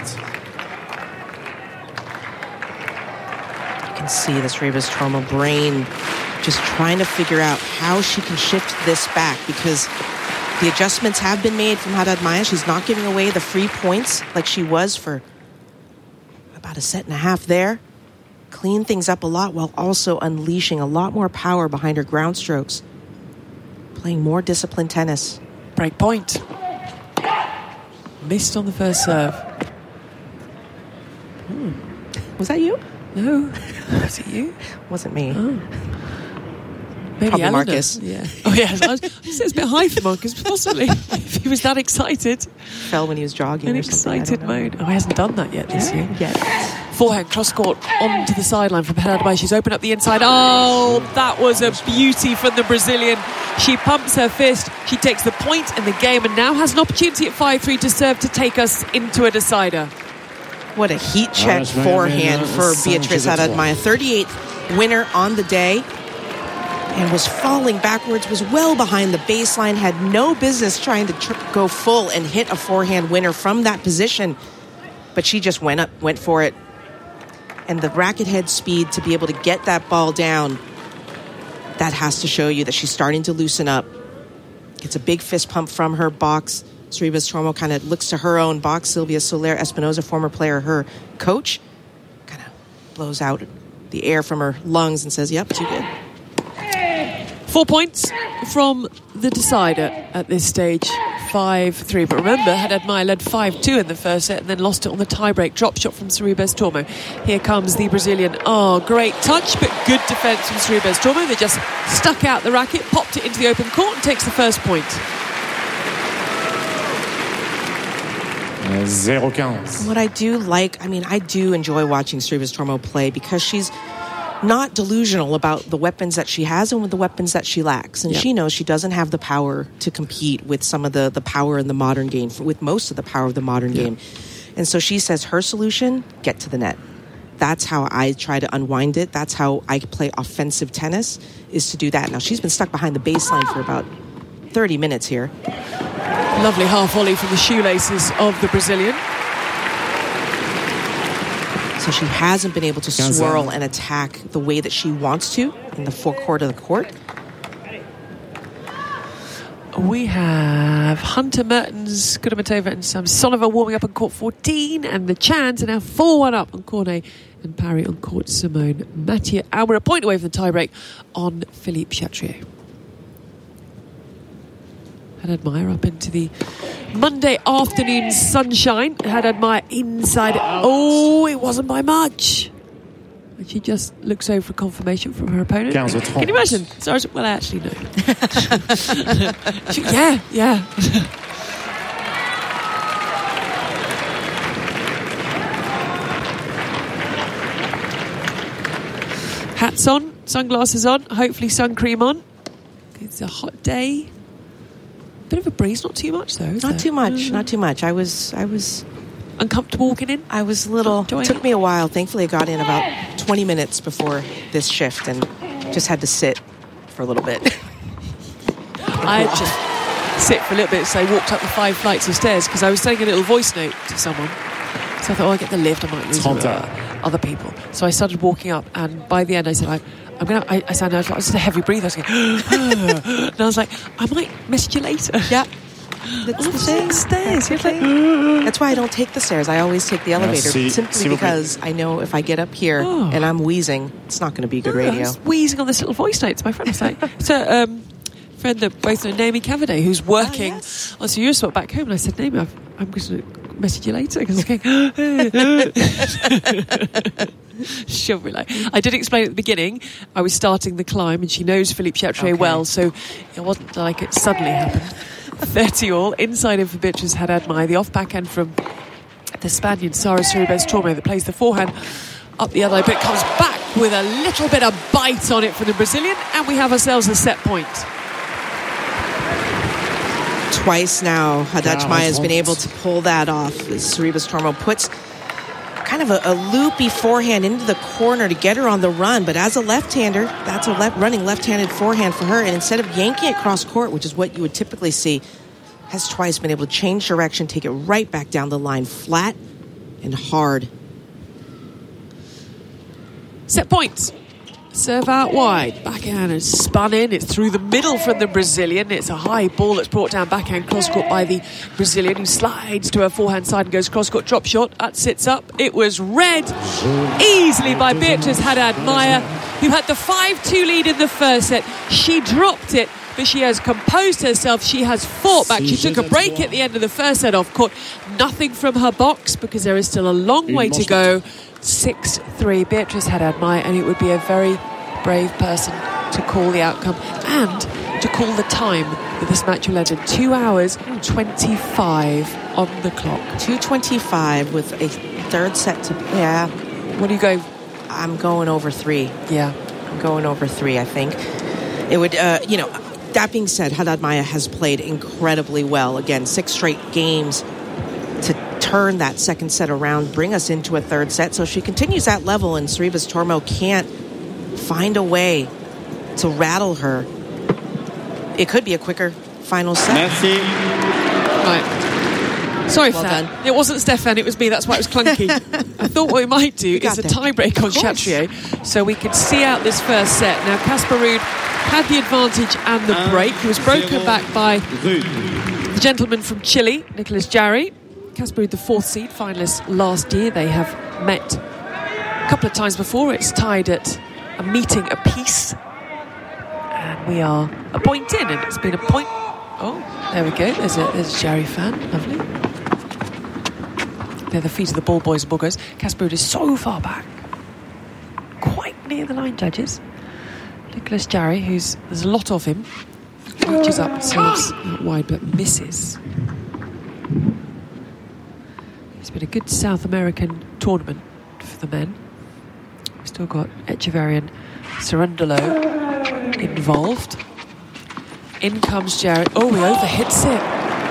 You can see this Sorribes Tormo brain just trying to figure out how she can shift this back, because The adjustments have been made from Haddad Maia. She's not giving away the free points like she was for about a set and a half there. Clean things up a lot while also unleashing a lot more power behind her ground strokes. Playing more disciplined tennis. Break point. Missed on the first serve. Hmm. Was that you? No. Was it you? Wasn't me. Oh. Maybe Probably Eleanor. Marcus. Yeah. Oh, yes. I was, I was, it's a bit high for Marcus, possibly. If he was that excited. Fell when he was jogging. In or excited mode. Oh, he hasn't done that yet this yeah. year. Yet. Forehand, cross court, onto the sideline from Haddad Maia. She's opened up the inside. Oh, that was a beauty from the Brazilian. She pumps her fist. She takes the point in the game and now has an opportunity at five three to serve to take us into a decider. What a heat check forehand for Beatriz Haddad Maia. thirty-eighth winner on the day. And was falling backwards, was well behind the baseline, had no business trying to tr- go full and hit a forehand winner from that position. But she just went up, went for it. And the racket head speed to be able to get that ball down, that has to show you that she's starting to loosen up. Gets a big fist pump from her box. Sorribes Tormo kind of looks to her own box. Silvia Soler Espinosa, former player, her coach, kind of blows out the air from her lungs and says, yep, too good. Four points from the decider at this stage, five three. But remember, Haddad Maia led five two in the first set and then lost it on the tiebreak. Drop shot from Sorribes Tormo. Here comes the Brazilian. Oh, great touch, but good defence from Sorribes Tormo. They just stuck out the racket, popped it into the open court and takes the first point. zero quinze. What I do like, I mean, I do enjoy watching Sorribes Tormo play because she's not delusional about the weapons that she has and with the weapons that she lacks. And yep. she knows she doesn't have the power to compete with some of the, the power in the modern game, with most of the power of the modern yep. game. And so she says her solution, get to the net. That's how I try to unwind it. That's how I play offensive tennis, is to do that. Now, she's been stuck behind the baseline for about thirty minutes here. Lovely half volley from the shoelaces of the Brazilian. So she hasn't been able to swirl and attack the way that she wants to in the forecourt of the court. We have Hunter Mertens, Kudermetova and Samsonova warming up on court fourteen, and the Chans are now four one up on Cornet and Parry on court Simone Mathieu. And we're a point away from the tiebreak on Philippe Chatrier. Haddad Maia up into the Monday afternoon sunshine. Haddad Maia inside it. Oh, it wasn't by much. And she just looks over for confirmation from her opponent. Can you imagine? Sorry, well, I actually know. she, yeah, yeah. Hats on, sunglasses on, hopefully sun cream on. It's a hot day. Bit of a breeze, not too much though. Is not there? too much, mm. not too much. I was, I was uncomfortable walking in. I was a little. It took me a while. Thankfully, I got in about twenty minutes before this shift, and just had to sit for a little bit. I had to sit for a little bit, so I walked up the five flights of stairs because I was sending a little voice note to someone. So I thought, oh, I get the lift, I might lose uh, other people. So I started walking up, and by the end, I said, I. I'm gonna. I, I sounded. I was just a heavy breather. I was going, and I was like, I might message you later. Yeah, that's oh, the same stairs. That's, like, that's why I don't take the stairs. I always take the elevator, yeah, see, simply see because I know if I get up here oh. and I'm wheezing, it's not going to be good oh, radio. I was wheezing on this little voice note to my friend. I was like, so um, friend that both know Naomi Cavaday, who's working oh, yes. on Sirius Sport back home, and I said, Naomi, I've, I'm going to message you later because I was going. She'll be like, I did explain at the beginning I was starting the climb and she knows Philippe Chatrier okay. well, so it wasn't like it suddenly happened. thirty all inside of Beatriz Haddad Maia, the off backhand from the Spaniard Sara Sorribes Tormo that plays the forehand up the other, but it comes back with a little bit of bite on it from the Brazilian, and we have ourselves a set point. Twice now Haddad Maia has been able to pull that off as Sorribes Tormo puts kind of a, a loopy forehand into the corner to get her on the run, but as a left-hander, that's a left running left-handed forehand for her, and instead of yanking it cross court, which is what you would typically see, has twice been able to change direction, take it right back down the line, flat and hard. Set points. Serve out wide. Backhand is spun in. It's through the middle from the Brazilian. It's a high ball that's brought down backhand cross court by the Brazilian, who slides to her forehand side and goes cross court drop shot. That sits up. It was read easily by Beatriz Haddad-Maia, who had the five two lead in the first set. She dropped it, but she has composed herself. She has fought back. She took a break at the end of the first set off court. Nothing from her box because there is still a long way to go. six three Beatriz Haddad-Maia, and it would be a very brave person to call the outcome and to call the time that this match will end in. two hours twenty-five on the clock. two twenty-five with a third set to... Yeah. What do you go? I'm going over three. Yeah. I'm going over three, I think. It would, uh, you know, that being said, Haddad-Maia has played incredibly well. Again, six straight games to turn that second set around, bring us into a third set. So if she continues that level and Sorribes Tormo can't find a way to rattle her, it could be a quicker final set. Merci. Right. Sorry well for that. done. It wasn't Stefan, it was me. That's why it was clunky. I thought what we might do is a tiebreak on Chatrier so we could see out this first set. Now, Casper Ruud had the advantage and the break. He was broken back by the gentleman from Chile, Nicolas Jarry. Casper Ruud, the fourth seed finalist last year. They have met a couple of times before. It's tied at a meeting apiece. And we are a point in, and it's been a point. Oh, there we go. There's a, there's a Jarry fan. Lovely. They're the feet of the ball boys and ball girls. Casper Ruud is so far back. Quite near the line, judges. Nicolas Jarry, who's there's a lot of him, reaches up and serves out wide but misses. It's been a good South American tournament for the men. We've still got Echeverry and Cerundolo involved. In comes Jarry. Oh, he overhits it.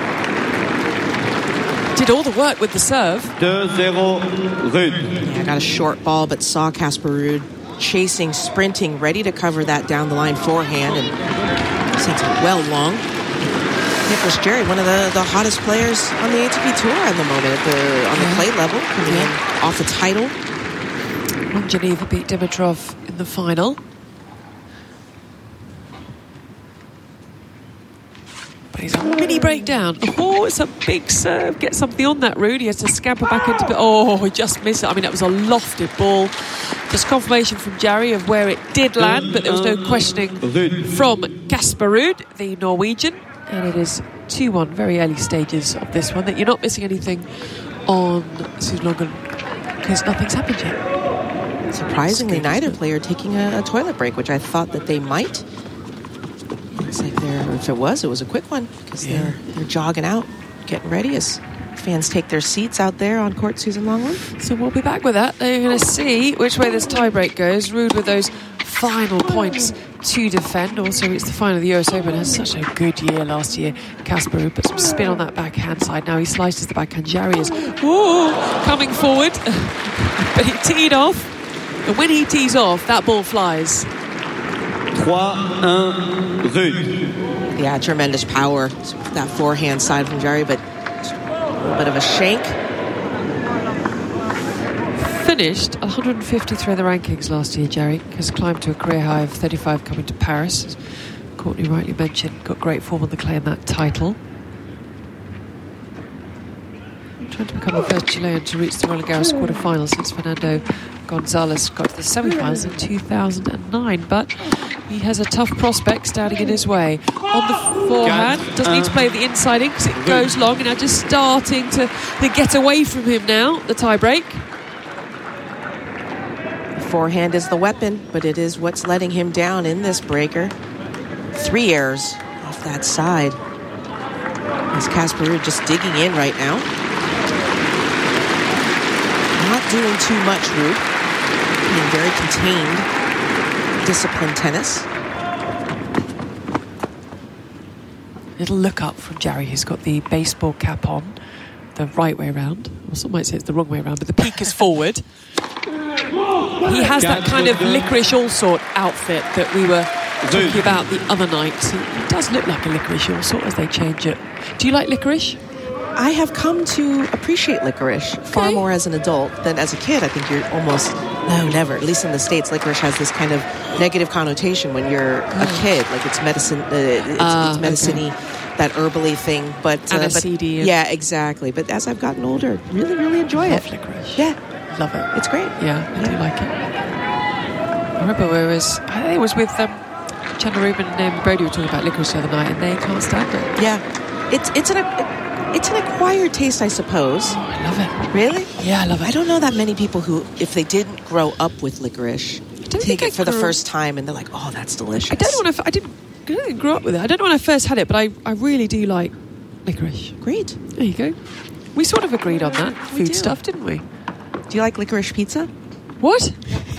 Did all the work with the serve. two zero Ruud. Yeah, got a short ball, but saw Casper Ruud chasing, sprinting, ready to cover that down the line forehand, and sent it well long. Nicolas Jarry, one of the, the hottest players on the A T P Tour at the moment, at the, on the Yeah. clay level, coming Yeah. in off the title. Won Geneva, beat Dimitrov in the final. But he's a mini breakdown. Oh, it's a big serve. Get something on that, Ruud. He has to scamper back into it. Oh, he just missed it. I mean, that was a lofted ball. Just confirmation from Jarry of where it did land, but there was no questioning from Casper Ruud, the Norwegian. And it is two one, very early stages of this one. That you're not missing anything on Susan Longan because nothing's happened yet. Surprisingly, neither player taking a, a toilet break, which I thought that they might. Looks like they're, if it was, it was a quick one because Yeah. they're they're jogging out, getting ready as fans take their seats out there on court. Susan Longland. So we'll be back with that. They're going to see which way this tiebreak goes. Ruud with those final points to defend. Also, it's the final of the U S Open. Has such a good year last year. Casper Ruud put some spin on that backhand side. Now he slices the backhand. Jarry is ooh, coming forward, but he teed off. And when he tees off, that ball flies. three one Ruud. Yeah, tremendous power. That forehand side from Jarry, but a little bit of a shank. Finished one hundred fifty-three in the rankings last year. Jarry has climbed to a career high of thirty-five coming to Paris. As Courtney rightly mentioned, got great form on the clay in that title. Trying to become the first Chilean to reach the Roland Garros quarterfinals since Fernando Gonzalez got to the semi-finals in two thousand nine, but he has a tough prospect standing in his way. On the forehand, doesn't need to play the inside in because it goes long, and now just starting to, to get away from him now, the tie-break. Forehand is the weapon, but it is what's letting him down in this breaker. Three errors off that side. As Casper Ruud just digging in right now. Not doing too much, Ruud. Being very contained, disciplined tennis. Little look up from Jarry, who's got the baseball cap on, the right way around. Well, some might say it's the wrong way around, but the peak is forward. He has that kind of licorice all-sort outfit that we were talking about the other night. It does look like a licorice all-sort as they change it. Do you like licorice? I have come to appreciate licorice far Okay. more as an adult than as a kid. I think you're almost No, never. At least in the States, licorice has this kind of negative connotation when you're a kid. Like it's medicine, uh, it's, Ah, it's medicine-y, that herbally thing. But, uh, but Aniseed-y. yeah, exactly. But as I've gotten older, really, really enjoy Love it. licorice. Yeah, Love it. it's great. Yeah, I do like it. I remember where it was, I think it was with um, Chandler Rubin and Brody were talking about licorice the other night, and they can't stand it. Yeah, it's it's an it's an acquired taste, I suppose. Oh, I love it. Really? Yeah, I love it. I don't know that many people who, if they didn't grow up with licorice, don't take think I it for the grew- first time and they're like, "Oh, that's delicious." I don't know when I, f- I didn't, I didn't grow up with it. I don't know when I first had it, but I, I really do like licorice. Great. There you go. We sort of agreed on that We food do. stuff, didn't we? Do you like licorice pizza? What?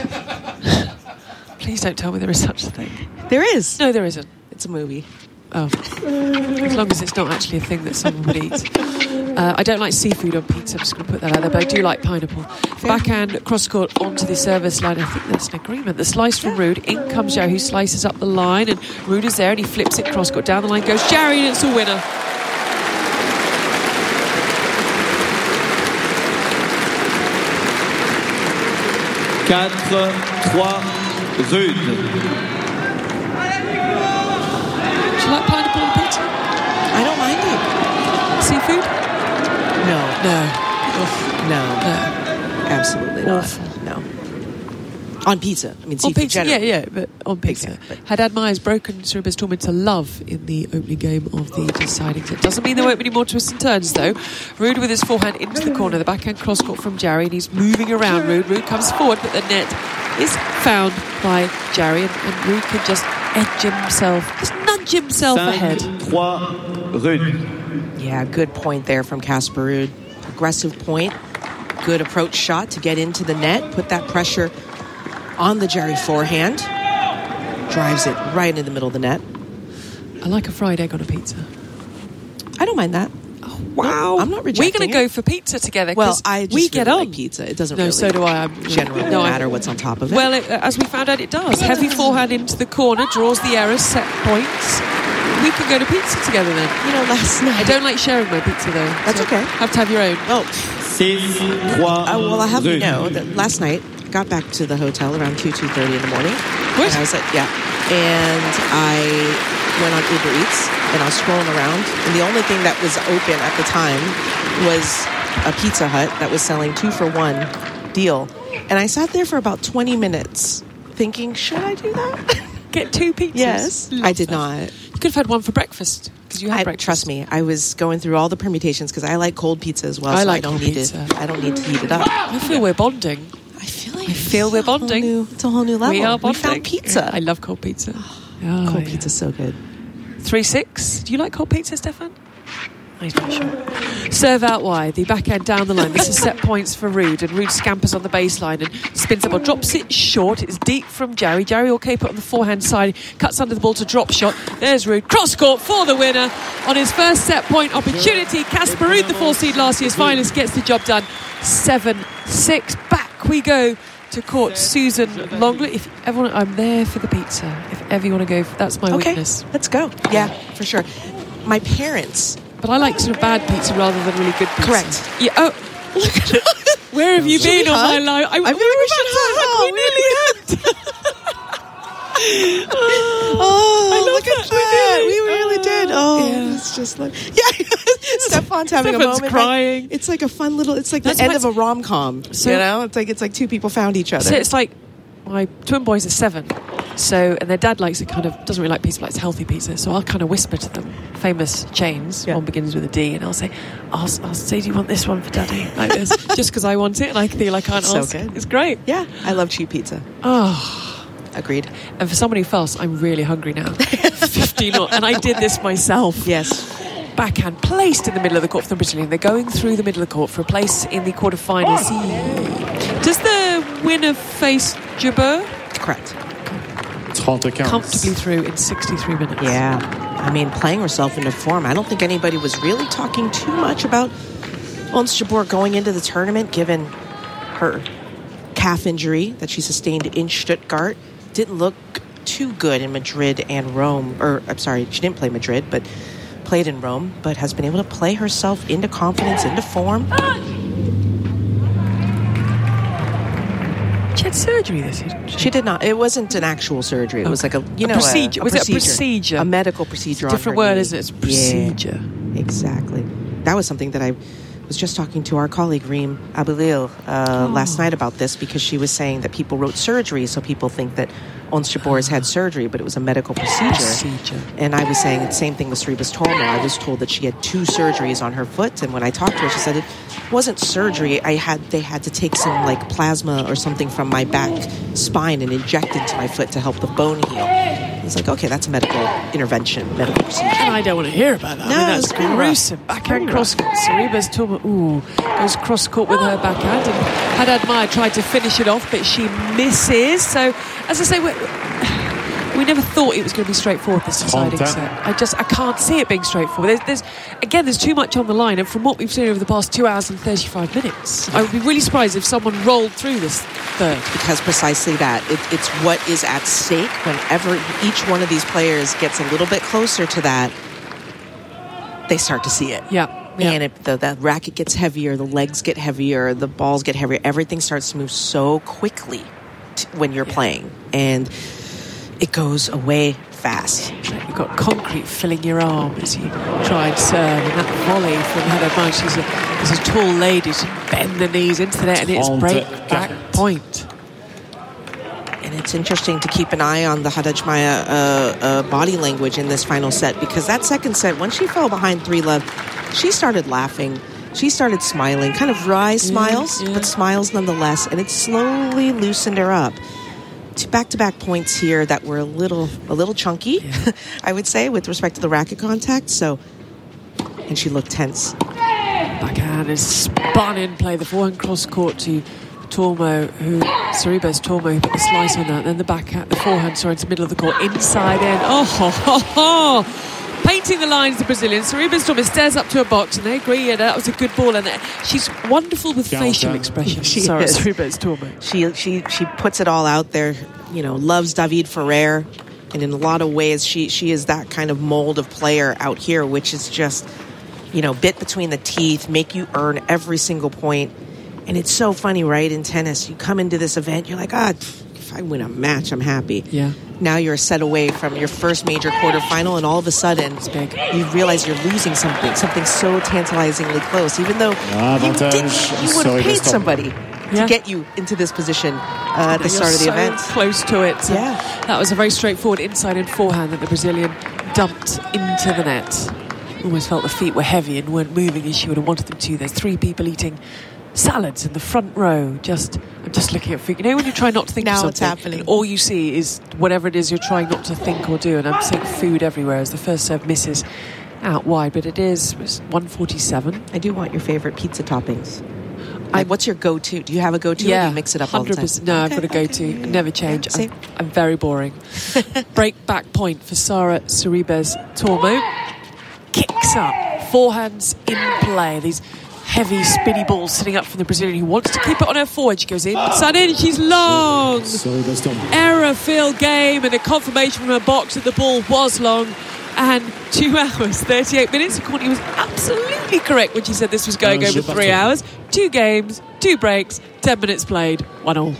Please don't tell me there is such a thing. There is. No, there isn't. It's a movie. Oh. As long as it's not actually a thing that someone would eat. Uh, I don't like seafood on pizza, I'm just going to put that out there, but I do like pineapple. Backhand, cross-court onto the service line. I think that's an agreement. The slice from Ruud. In comes Jarry, who slices up the line, and Ruud is there, and he flips it cross-court. Down the line goes Jarry, and it's a winner. quatre trois, Ruud. Do you like pineapple on pizza? I don't mind it. Seafood? No. No. No. No. Absolutely not. Awful. No. On pizza. I mean, On seafood pizza, yeah, generally. yeah, but on pizza. Okay, but- Haddad Meyer's broken Cerberus Storm into love in the opening game of the deciding set. Doesn't mean there won't be any more twists and turns, though. Ruud with his forehand into the corner. The backhand cross-court from Jarry, and he's moving around Ruud. Ruud comes forward, but the net is found by Jarry, and, and Ruud can just edge himself, just nudge himself ahead. cinq trois, Ruud. Yeah, good point there from Casper Ruud. Aggressive point. Good approach shot to get into the net. Put that pressure on the Jarry forehand. Drives it right in the middle of the net. I like a fried egg on a pizza. I don't mind that. Wow. I'm not We're rejecting going to it. go for pizza together. Well, 'cause I just we really get on. like pizza. It doesn't No, really so do I. I'm generally no, I- matter what's on top of it. Well, it, as we found out, it does. Heavy forehand into the corner, draws the error, set points. We can go to pizza together then. you know, last night... I don't like sharing my pizza though. That's so okay. Have to have your own. Oh, six trois, uh, well, I have you Ruud. know that last night I got back to the hotel around two, two thirty in the morning. What? And I was like, yeah. And I went on Uber Eats and I was scrolling around. And the only thing that was open at the time was a Pizza Hut that was selling two for one deal. And I sat there for about twenty minutes thinking, should I do that? Get two pizzas. Yes. Love I did that. not. You could have had one for breakfast because you had I, breakfast. trust me, I was going through all the permutations because I like cold pizza as well. I so like I don't cold need pizza. to. I don't need to heat it up. I feel we're bonding. I feel like I feel we're it's a whole bonding. new- It's a whole new level. We are bonding. found pizza. I love cold pizza. Oh, cold yeah. pizza's so good. Three six. Do you like cold pizza, Stefan? He's not sure. Serve out wide, the backhand down the line. This is set points for Ruud, and Ruud scampers on the baseline and spins up or drops it short. It's deep from Jarry. Jarry okay put on the forehand side, cuts under the ball to drop shot. There's Ruud, cross court for the winner on his first set point opportunity. Casper Ruud, the four seed last year's finalist, gets the job done. seven six. Back we go to court. Susan Longley. If ever want, I'm there for the pizza. If ever you want to go, that's my Okay, weakness. let's go. Yeah, for sure. My parents. But I like sort of bad pizza rather than really good pizza. Correct. Yeah. Oh, look at it. Where have you Should we been all my hug? life? I, I feel we were like we should about to hug. hug. We nearly hugged. Oh, I love look at that. that. We We did. really did. Oh, Yeah. it's just like... Yeah, Stefan's having a Stefan's moment. crying. Like, it's like a fun little... It's like That's the end why of a rom-com. So- you know? It's like it's like two people found each other. So it's like my twin boys are seven. So, and their dad likes it kind of, doesn't really like pizza, likes healthy pizza. So I'll kind of whisper to them, famous chains, Yeah. one begins with a D, and I'll say, I'll, I'll say, do you want this one for daddy? Like this, just because I want it and I feel I can't So ask. good. It's great. Yeah, I love cheap pizza. Oh, Agreed. and for someone who fasts, I'm really hungry now. fifteen or, and I did this myself. Yes. Backhand placed in the middle of the court for the Brazilian. They're going through the middle of the court for a place in the quarterfinals. Does the winner face Jabeur? Correct. Comfortably through in sixty-three minutes. Yeah. I mean, playing herself into form. I don't think anybody was really talking too much about Ons Jabeur going into the tournament, given her calf injury that she sustained in Stuttgart. Didn't look too good in Madrid and Rome. Or, I'm sorry, she didn't play Madrid, but played in Rome, but has been able to play herself into confidence, into form. Chen had surgery this year, didn't she? She did not. It wasn't an actual surgery. It Okay. was like a, you A know, procedure. A, a Was it a procedure. procedure? A medical procedure. It's a different on her word, knee. isn't it? It's procedure. Yeah, exactly. That was something that I was just talking to our colleague Reem Abdelil uh, Oh. last night about this, because she was saying that people wrote surgery, so people think that Ons Jabeur had surgery, but it was a medical procedure. Procedure. And I was saying the same thing with Sorribes Tormo. I was told that she had two surgeries on her foot, and when I talked to her, she said it wasn't surgery. I had they had to take some like plasma or something from my back spine and inject into my foot to help the bone heal. I was like, okay, that's a medical intervention, medical procedure. And I don't want to hear about that. No, I mean, that's it's pretty rough. gruesome. Backhand Pretty cross court. Sorribes Tormo, ooh, goes cross court with her backhand. And Haddad Maia tried to finish it off, but she misses. So, as I say, we we never thought it was going to be straightforward, this deciding Contact. set. I just, I can't see it being straightforward. There's, there's, again, there's too much on the line. And from what we've seen over the past two hours and thirty-five minutes, I would be really surprised if someone rolled through this third. Because precisely that. It, it's what is at stake. Whenever each one of these players gets a little bit closer to that, they start to see it. Yeah. yeah. And it, the, the racket gets heavier, the legs get heavier, the balls get heavier. Everything starts to move so quickly t- when you're Yeah. playing. And it goes away fast. You've got concrete filling your arm as you try and serve, and that volley from Haddad Maia. She's a, she's a tall lady. She bend the knees into the net, and it's break back point. And it's interesting to keep an eye on the Haddad Maia uh, uh, body language in this final set, because that second set, when she fell behind three love, she started laughing. She started smiling, kind of wry smiles, yeah. but smiles nonetheless, and it slowly loosened her up. Back-to-back points here that were a little a little chunky, Yeah. I would say, with respect to the racket contact. So, and she looked tense. Backhand is spun in play. The forehand cross court to Tormo, who Sorribes Tormo, who put the slice on that. Then the backhand, the forehand, sorry, into the middle of the court, inside in. Oh, ho, ho, ho. Painting the lines, the Brazilian. Sorribes Tormo stares up to a box, and they agree, yeah, that was a good ball. And she's wonderful with Counter. facial expressions. She Sorry, is. Sorribes Tormo. She she she puts it all out there. You know, loves David Ferrer, and in a lot of ways, she she is that kind of mold of player out here, which is just, you know, bit between the teeth, make you earn every single point. And it's so funny, right? In tennis, you come into this event, you're like, ah, if I win a match, I'm happy. Yeah. Now you're a set away from your first major quarterfinal, and all of a sudden, big. you realize you're losing something, something so tantalizingly close, even though Ah, you, avantage. didn't, you would Sorry, have paid let's stop. somebody Yeah. to get you into this position uh, at the You're start of the so event. close to it. So Yeah. that was a very straightforward inside and forehand that the Brazilian dumped into the net. Almost felt the feet were heavy and weren't moving as she would have wanted them to. There's three people eating salads in the front row. Just, I'm just looking at food. You know when you try not to think Now of it's something, happening. and all you see is whatever it is you're trying not to think or do. And I'm seeing food everywhere as the first serve misses out wide. But it is it's one forty-seven. I do want your favorite pizza toppings. I- Like, what's your go-to? Do you have a go-to? Or do you mix it up all the time? No, I've Okay, got a go-to. okay, yeah, I never yeah, change. yeah, I'm, same. I'm very boring. Break back point for Sara Sorribes Tormo. Kicks up. Forehands in play. These heavy, spinny balls sitting up from the Brazilian who wants to keep it on her forward. She goes in. Inside in. She's long. Sorribes Tormo. Error-filled game, and a confirmation from her box that the ball was long. And two hours, thirty-eight minutes. Courtney was absolutely correct when she said this was going Uh, over je three passe. hours. Two games, two breaks, ten minutes played, one all.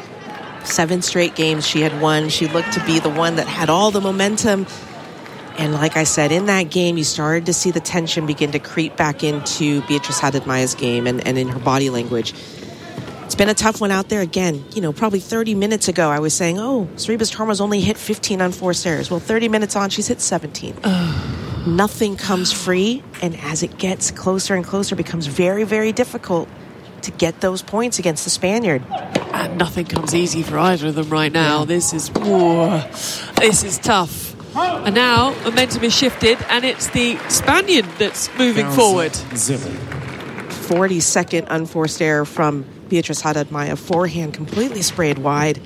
Seven straight games she had won. She looked to be the one that had all the momentum. And like I said, in that game, you started to see the tension begin to creep back into Beatriz Haddad Maia's game and, and in her body language. It's been a tough one out there. Again, you know, probably thirty minutes ago, I was saying, oh, Sorribes Tormo's only hit fifteen unforced errors. Well, thirty minutes on, she's hit seventeen. Nothing comes free. And as it gets closer and closer, it becomes very, very difficult to get those points against the Spaniard. And nothing comes easy for either of them right now. This is, whoa, this is tough. And now momentum is shifted, and it's the Spaniard that's moving forward. Zero. forty-second unforced error from Beatriz Haddad Maia. Forehand completely sprayed wide.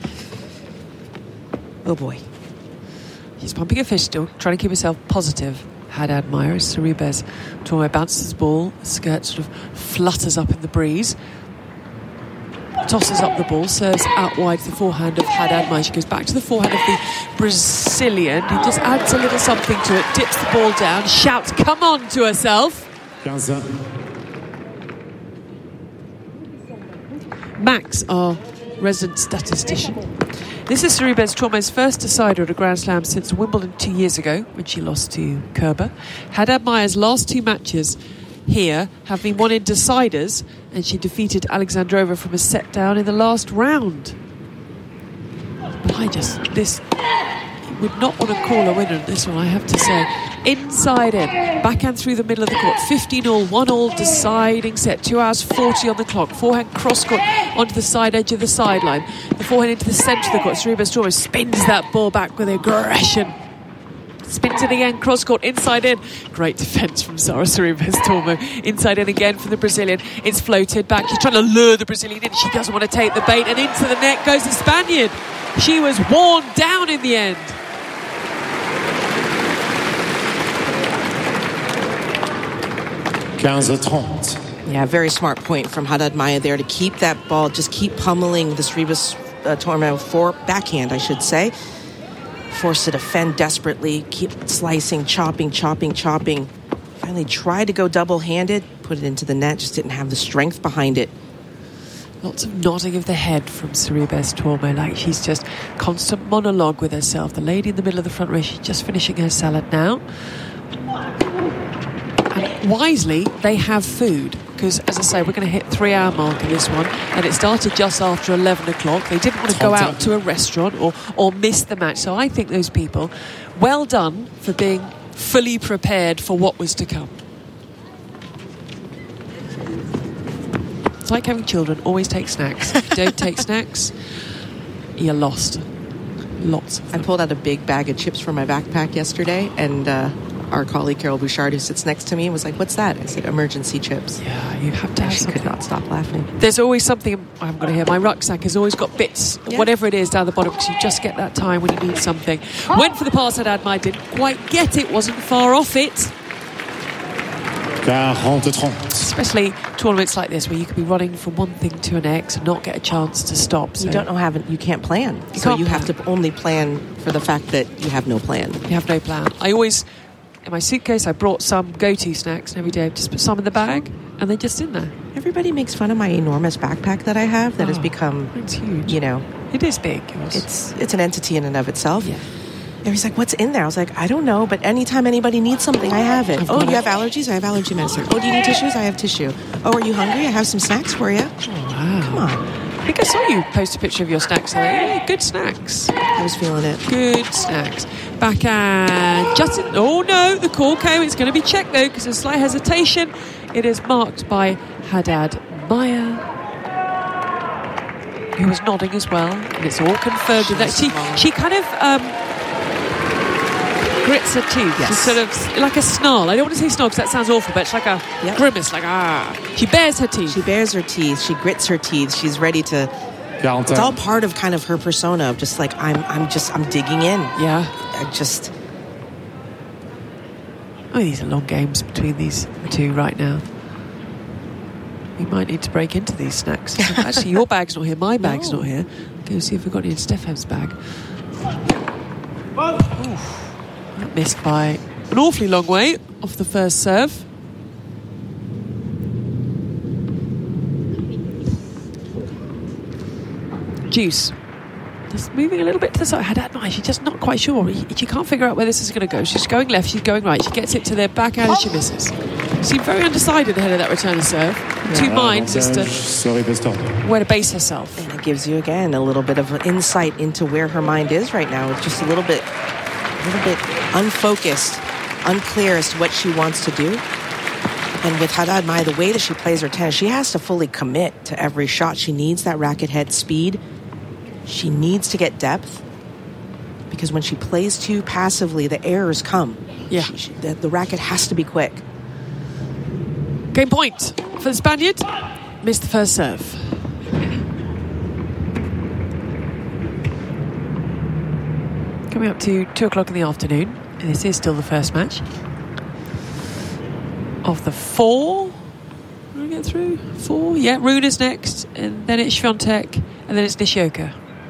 Oh boy. She's pumping her fish still, trying to keep herself positive. Haddad Maia, Sorribes Tormo bounces the ball, the skirt sort of flutters up in the breeze, tosses up the ball, serves out wide to the forehand of Haddad Maia. She goes back to the forehand of the Brazilian, who just adds a little something to it, dips the ball down, shouts, come on, to herself. quinze. Max, our resident statistician. This is Sorribes Torme's first decider at a Grand Slam since Wimbledon two years ago, when she lost to Kerber. Haddad Maia's last two matches here have been won in deciders, and she defeated Alexandrova from a set down in the last round. But I just, this, would not want to call a winner in this one, I have to say. Inside in, backhand through the middle of the court, fifteen all, one all deciding set, two hours forty on the clock, forehand cross court onto the side edge of the sideline, the forehand into the centre of the court. Sorribes Tormes spins that ball back with aggression, spins it again, cross court, inside in. Great defence from Sara Sorribes Tormo. Inside in again from the Brazilian. It's floated back. She's trying to lure the Brazilian in. She doesn't want to take the bait, and into the net goes the Spaniard. She was worn down in the end. fifteen thirty. Yeah, very smart point from Haddad Maia there to keep that ball, just keep pummeling the Sorribes uh, Tormo for backhand, I should say. Forced to defend desperately, keep slicing, chopping, chopping, chopping. Finally tried to go double-handed, put it into the net, just didn't have the strength behind it. Lots of nodding of the head from Sorribes Tormo, like she's just constant monologue with herself. The lady in the middle of the front row, she's just finishing her salad now. And wisely, they have food, because, as I say, we're going to hit three-hour mark in this one, and it started just after eleven o'clock. They didn't want to go out to a restaurant or, or miss the match. So I think those people, well done for being fully prepared for what was to come. It's like having children. Always take snacks. If you don't take snacks, you're lost. Lots of them. I pulled out a big bag of chips from my backpack yesterday, and uh, our colleague Carol Bouchard, who sits next to me, was like, "What's that?" I said, "Emergency chips." Yeah, you have to have She something. could not stop laughing. There's always something. I haven't got to hear. My rucksack has always got bits, Yeah. whatever it is, down the bottom, because you just get that time when you need something. Went for the pass at Admire, didn't quite get it, wasn't far off it. forty thirty. Especially tournaments like this, where you could be running from one thing to an X and not get a chance to stop. So You don't know how you can't plan, You so can't you have plan. to only plan for the fact that you have no plan. You have no plan. I always, in my suitcase, I brought some go-to snacks, and every day I just put some in the bag, and they're just in there. Everybody makes fun of my enormous backpack that I have that has Oh, become, It's huge. you know, It is big. Yours. it's it's an entity in and of itself. Yeah. And he's like, "What's in there?" I was like, "I don't know, but anytime anybody needs something, I have it." I've Oh, got you it. have allergies? I have allergy medicine. Oh, do you need tissues? I have tissue. Oh, are you hungry? I have some snacks for you. Wow. Come on. I think I saw you post a picture of your snacks today. Yeah, good snacks. I was feeling it. Good snacks. Backhand. Just in, oh no, the call came. It's going to be checked though, because there's slight hesitation. It is marked by Haddad Maia, who was nodding as well, and it's all confirmed. That she she kind of um, grits her teeth. Yes. She's sort of like a snarl. I don't want to say snarl because that sounds awful, but it's like a Yep. grimace, like ah. She bares her teeth. She bares her teeth. She grits her teeth. She's ready to. It's all part of kind of her persona of just like I'm. I'm just. I'm digging in. Yeah. I just. Oh, these are long games between these two right now. We might need to break into these snacks. Actually, your bag's not here. My bag's No. not here. Go see if we've got any in Stefan's bag. Oof. That missed by an awfully long way off the first serve. Juice. Just moving a little bit to the side. Haddad Maia, she's just not quite sure. She can't figure out where this is going to go. She's going left, she's going right. She gets it to their backhand and she misses. Seemed very undecided ahead of that return of serve. Two minds as to Sorribes Tormo. where to base herself. And it gives you again a little bit of an insight into where her mind is right now. It's just a little bit, a little bit unfocused, unclear as to what she wants to do. And with Haddad Maia, the way that she plays her tennis, she has to fully commit to every shot. She needs that racket head speed. She needs to get depth, because when she plays too passively, the errors come. Yeah. She, she, the, the racket has to be quick. Game point for the Spaniard. Missed the first serve. Coming up to two o'clock in the afternoon, and this is still the first match of the four. Did I get through? Four? Yeah, Ruda's next, and then it's Swiatek, and then it's Nishioka,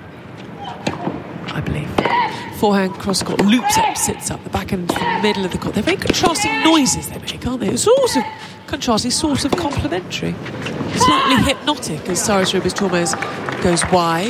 I believe. Forehand cross court, loops up, sits up, the back end to the middle of the court. They're very contrasting noises they make, aren't they? It's also contrasting, sort of complementary. Slightly hypnotic as Sarah Sorribes Tormo goes wide.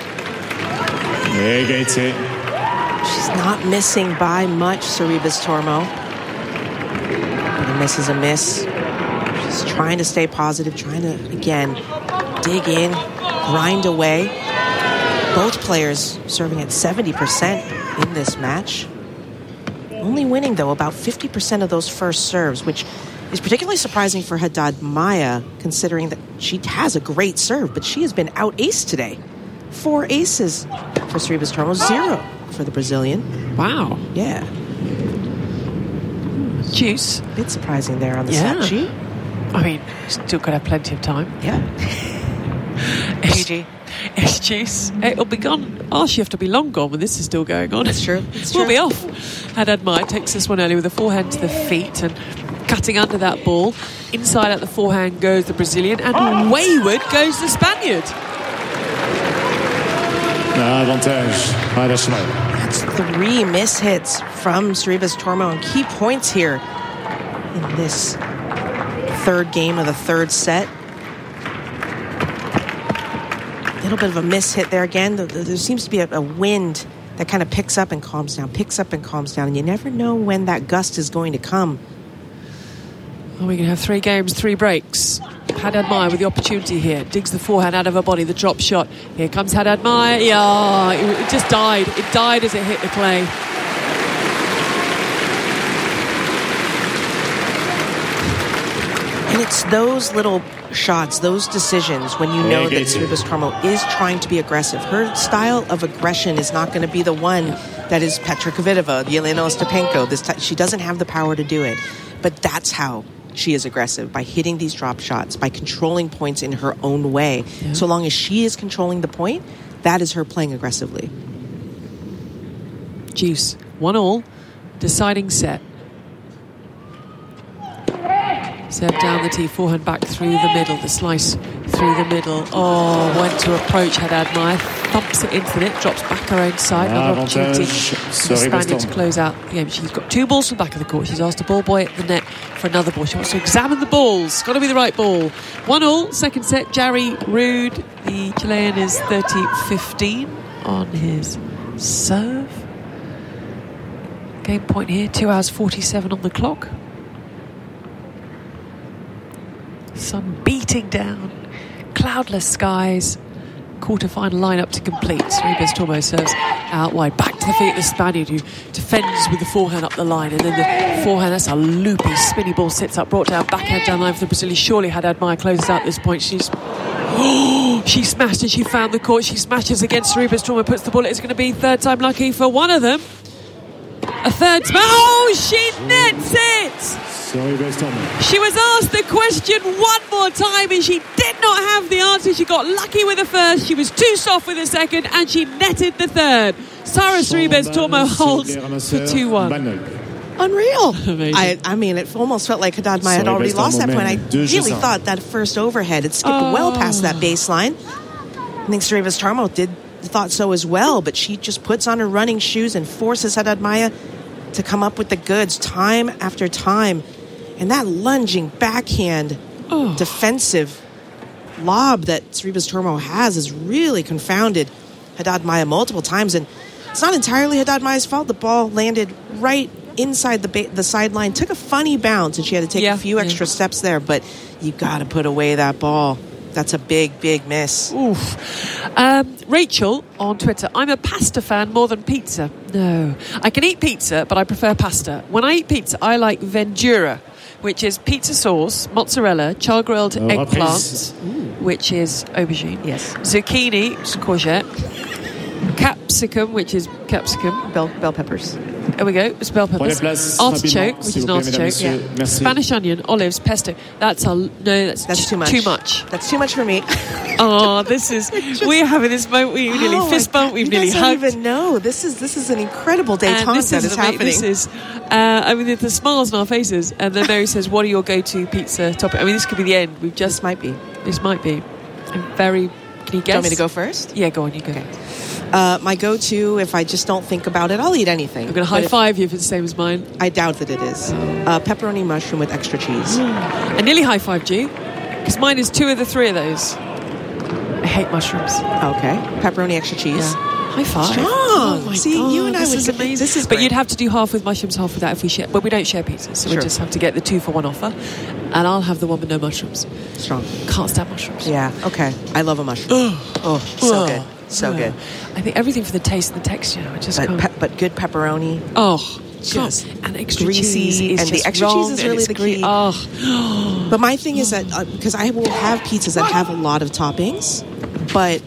Égalité. She's not missing by much, Sorribes Tormo. But a miss is a miss. She's trying to stay positive, trying to, again, dig in, grind away. Both players serving at seventy percent in this match. Only winning, though, about fifty percent of those first serves, which is particularly surprising for Haddad Maia, considering that she has a great serve, but she has been out-aced today. Four aces for Sorribes Tormo, zero for the Brazilian. Wow. Yeah. Juice. A bit surprising there on the Yeah. stat sheet. I mean, still could have plenty of time. Yeah. It's, it's juice. It'll be gone. Our shift will be long gone when this is still going on. That's true. It's We'll true. be off. Haddad Maia takes this one early with a forehand to the feet and cutting under that ball. Inside out the forehand goes the Brazilian, and wayward goes the Spaniard. Avantage. Maida Schneider. That's three miss hits from Sorribes Tormo, and key points here in this third game of the third set. A little bit of a miss hit there again. There seems to be a, a wind that kind of picks up and calms down, picks up and calms down, and you never know when that gust is going to come. Well, we can have three games, three breaks. Haddad Maia with the opportunity here. Digs the forehand out of her body, the drop shot. Here comes Haddad Maia. Yeah, it, it just died. It died as it hit the clay. And it's those little shots, those decisions, when you know that Sorribes Tormo is trying to be aggressive. Her style of aggression is not going to be the one that is Petra Kvitova, Yelena Ostapenko. This t- she doesn't have the power to do it. But that's how she is aggressive, by hitting these drop shots, by controlling points in her own way. Yeah. So long as she is controlling the point, that is her playing aggressively. Juice. One all. Deciding set. Serve down the tee, forehand back through the middle, the slice through the middle. Oh, went to approach Haddad Maia, thumps it into the net, drops back her own side. Another opportunity for the Spaniard to close out the game. She's got two balls from the back of the court. She's asked a ball boy at the net for another ball. She wants to examine the balls. Got to be the right ball. One all, second set. Jarry Ruud, the Chilean, is thirty fifteen on his serve. Game point here, two hours forty-seven on the clock. Sun beating down, cloudless skies, quarter-final lineup to complete. Sorribes Tormo serves out wide, back to the feet of the Spaniard, who defends with the forehand up the line, and then the forehand, that's a loopy, spinny ball, sits up, brought down, backhand down line for the Brazilian. Surely Haddad Maia closes out this point. She's oh, she smashed and she found the court. She smashes against Sorribes Tormo, puts the ball. It's going to be third time lucky for one of them. A third smash. Oh, she nets it. She was asked the question one more time and she did not have the answer. She got lucky with the first, she was too soft with the second, and she netted the third. Sarah Sorribes Tormo holds for two one. Unreal. I, I mean, it almost felt like Haddad Maia had already lost that point. I really thought that first overhead had skipped oh. well past that baseline. I think Sorribes Tormo did thought so as well, but she just puts on her running shoes and forces Haddad Maia to come up with the goods time after time. And that lunging backhand oh. defensive lob that Sorribes Tormo has has really confounded Haddad Maia multiple times. And it's not entirely Haddad Maia's fault. The ball landed right inside the ba- the sideline, took a funny bounce, and she had to take yeah, a few yeah. extra steps there. But you got to put away that ball. That's a big, big miss. Oof. Um, Rachel on Twitter, I'm a pasta fan more than pizza. No. I can eat pizza, but I prefer pasta. When I eat pizza, I like Vendura, which is pizza sauce, mozzarella, char-grilled oh, eggplant, which is aubergine. Yes. Zucchini, which is courgette. Capsicum, which is capsicum. Bell, bell peppers. There we go. It's bell peppers. Artichoke, which is an artichoke. Yeah. Spanish onion, olives, pesto. That's a no. That's, that's too much. Too much. That's too much for me. Oh, this is. Just, we're having this moment. We nearly oh fist bump. We've you nearly guys hugged. Don't even know. This is this is an incredible détente that is happening. This is. Uh, I mean, the, the smiles on our faces, and then Mary says, "What are your go-to pizza topping?" I mean, this could be the end. We've just this might be. This might be. I'm very Can you guess? Do you want me to go first? Yeah, go on, you go. Okay. Uh, my go-to, if I just don't think about it, I'll eat anything. I'm going to high five you if it's the same as mine. I doubt that it is. Uh, pepperoni mushroom with extra cheese. I nearly high fived you because mine is two of the three of those. I hate mushrooms. Okay. Pepperoni extra cheese. Yeah. High five. Strong. Oh my See, God, you and I this would is get- amazing. this is but great. you'd have to do half with mushrooms, half without if we share. But we don't share pizzas, so Sure. we just have to get the two for one offer. And I'll have the one with no mushrooms. Strong. Can't stand mushrooms. Yeah. Okay. I love a mushroom. oh, so good. So good. I think everything for the taste and the texture. I just But, can't. pe- but good pepperoni. oh, Just God. And extra greasy, cheese is and the just extra cheese wrong, is and really it's the gre- key. Oh, But my thing is that, uh, because I will have pizzas that have a lot of toppings, but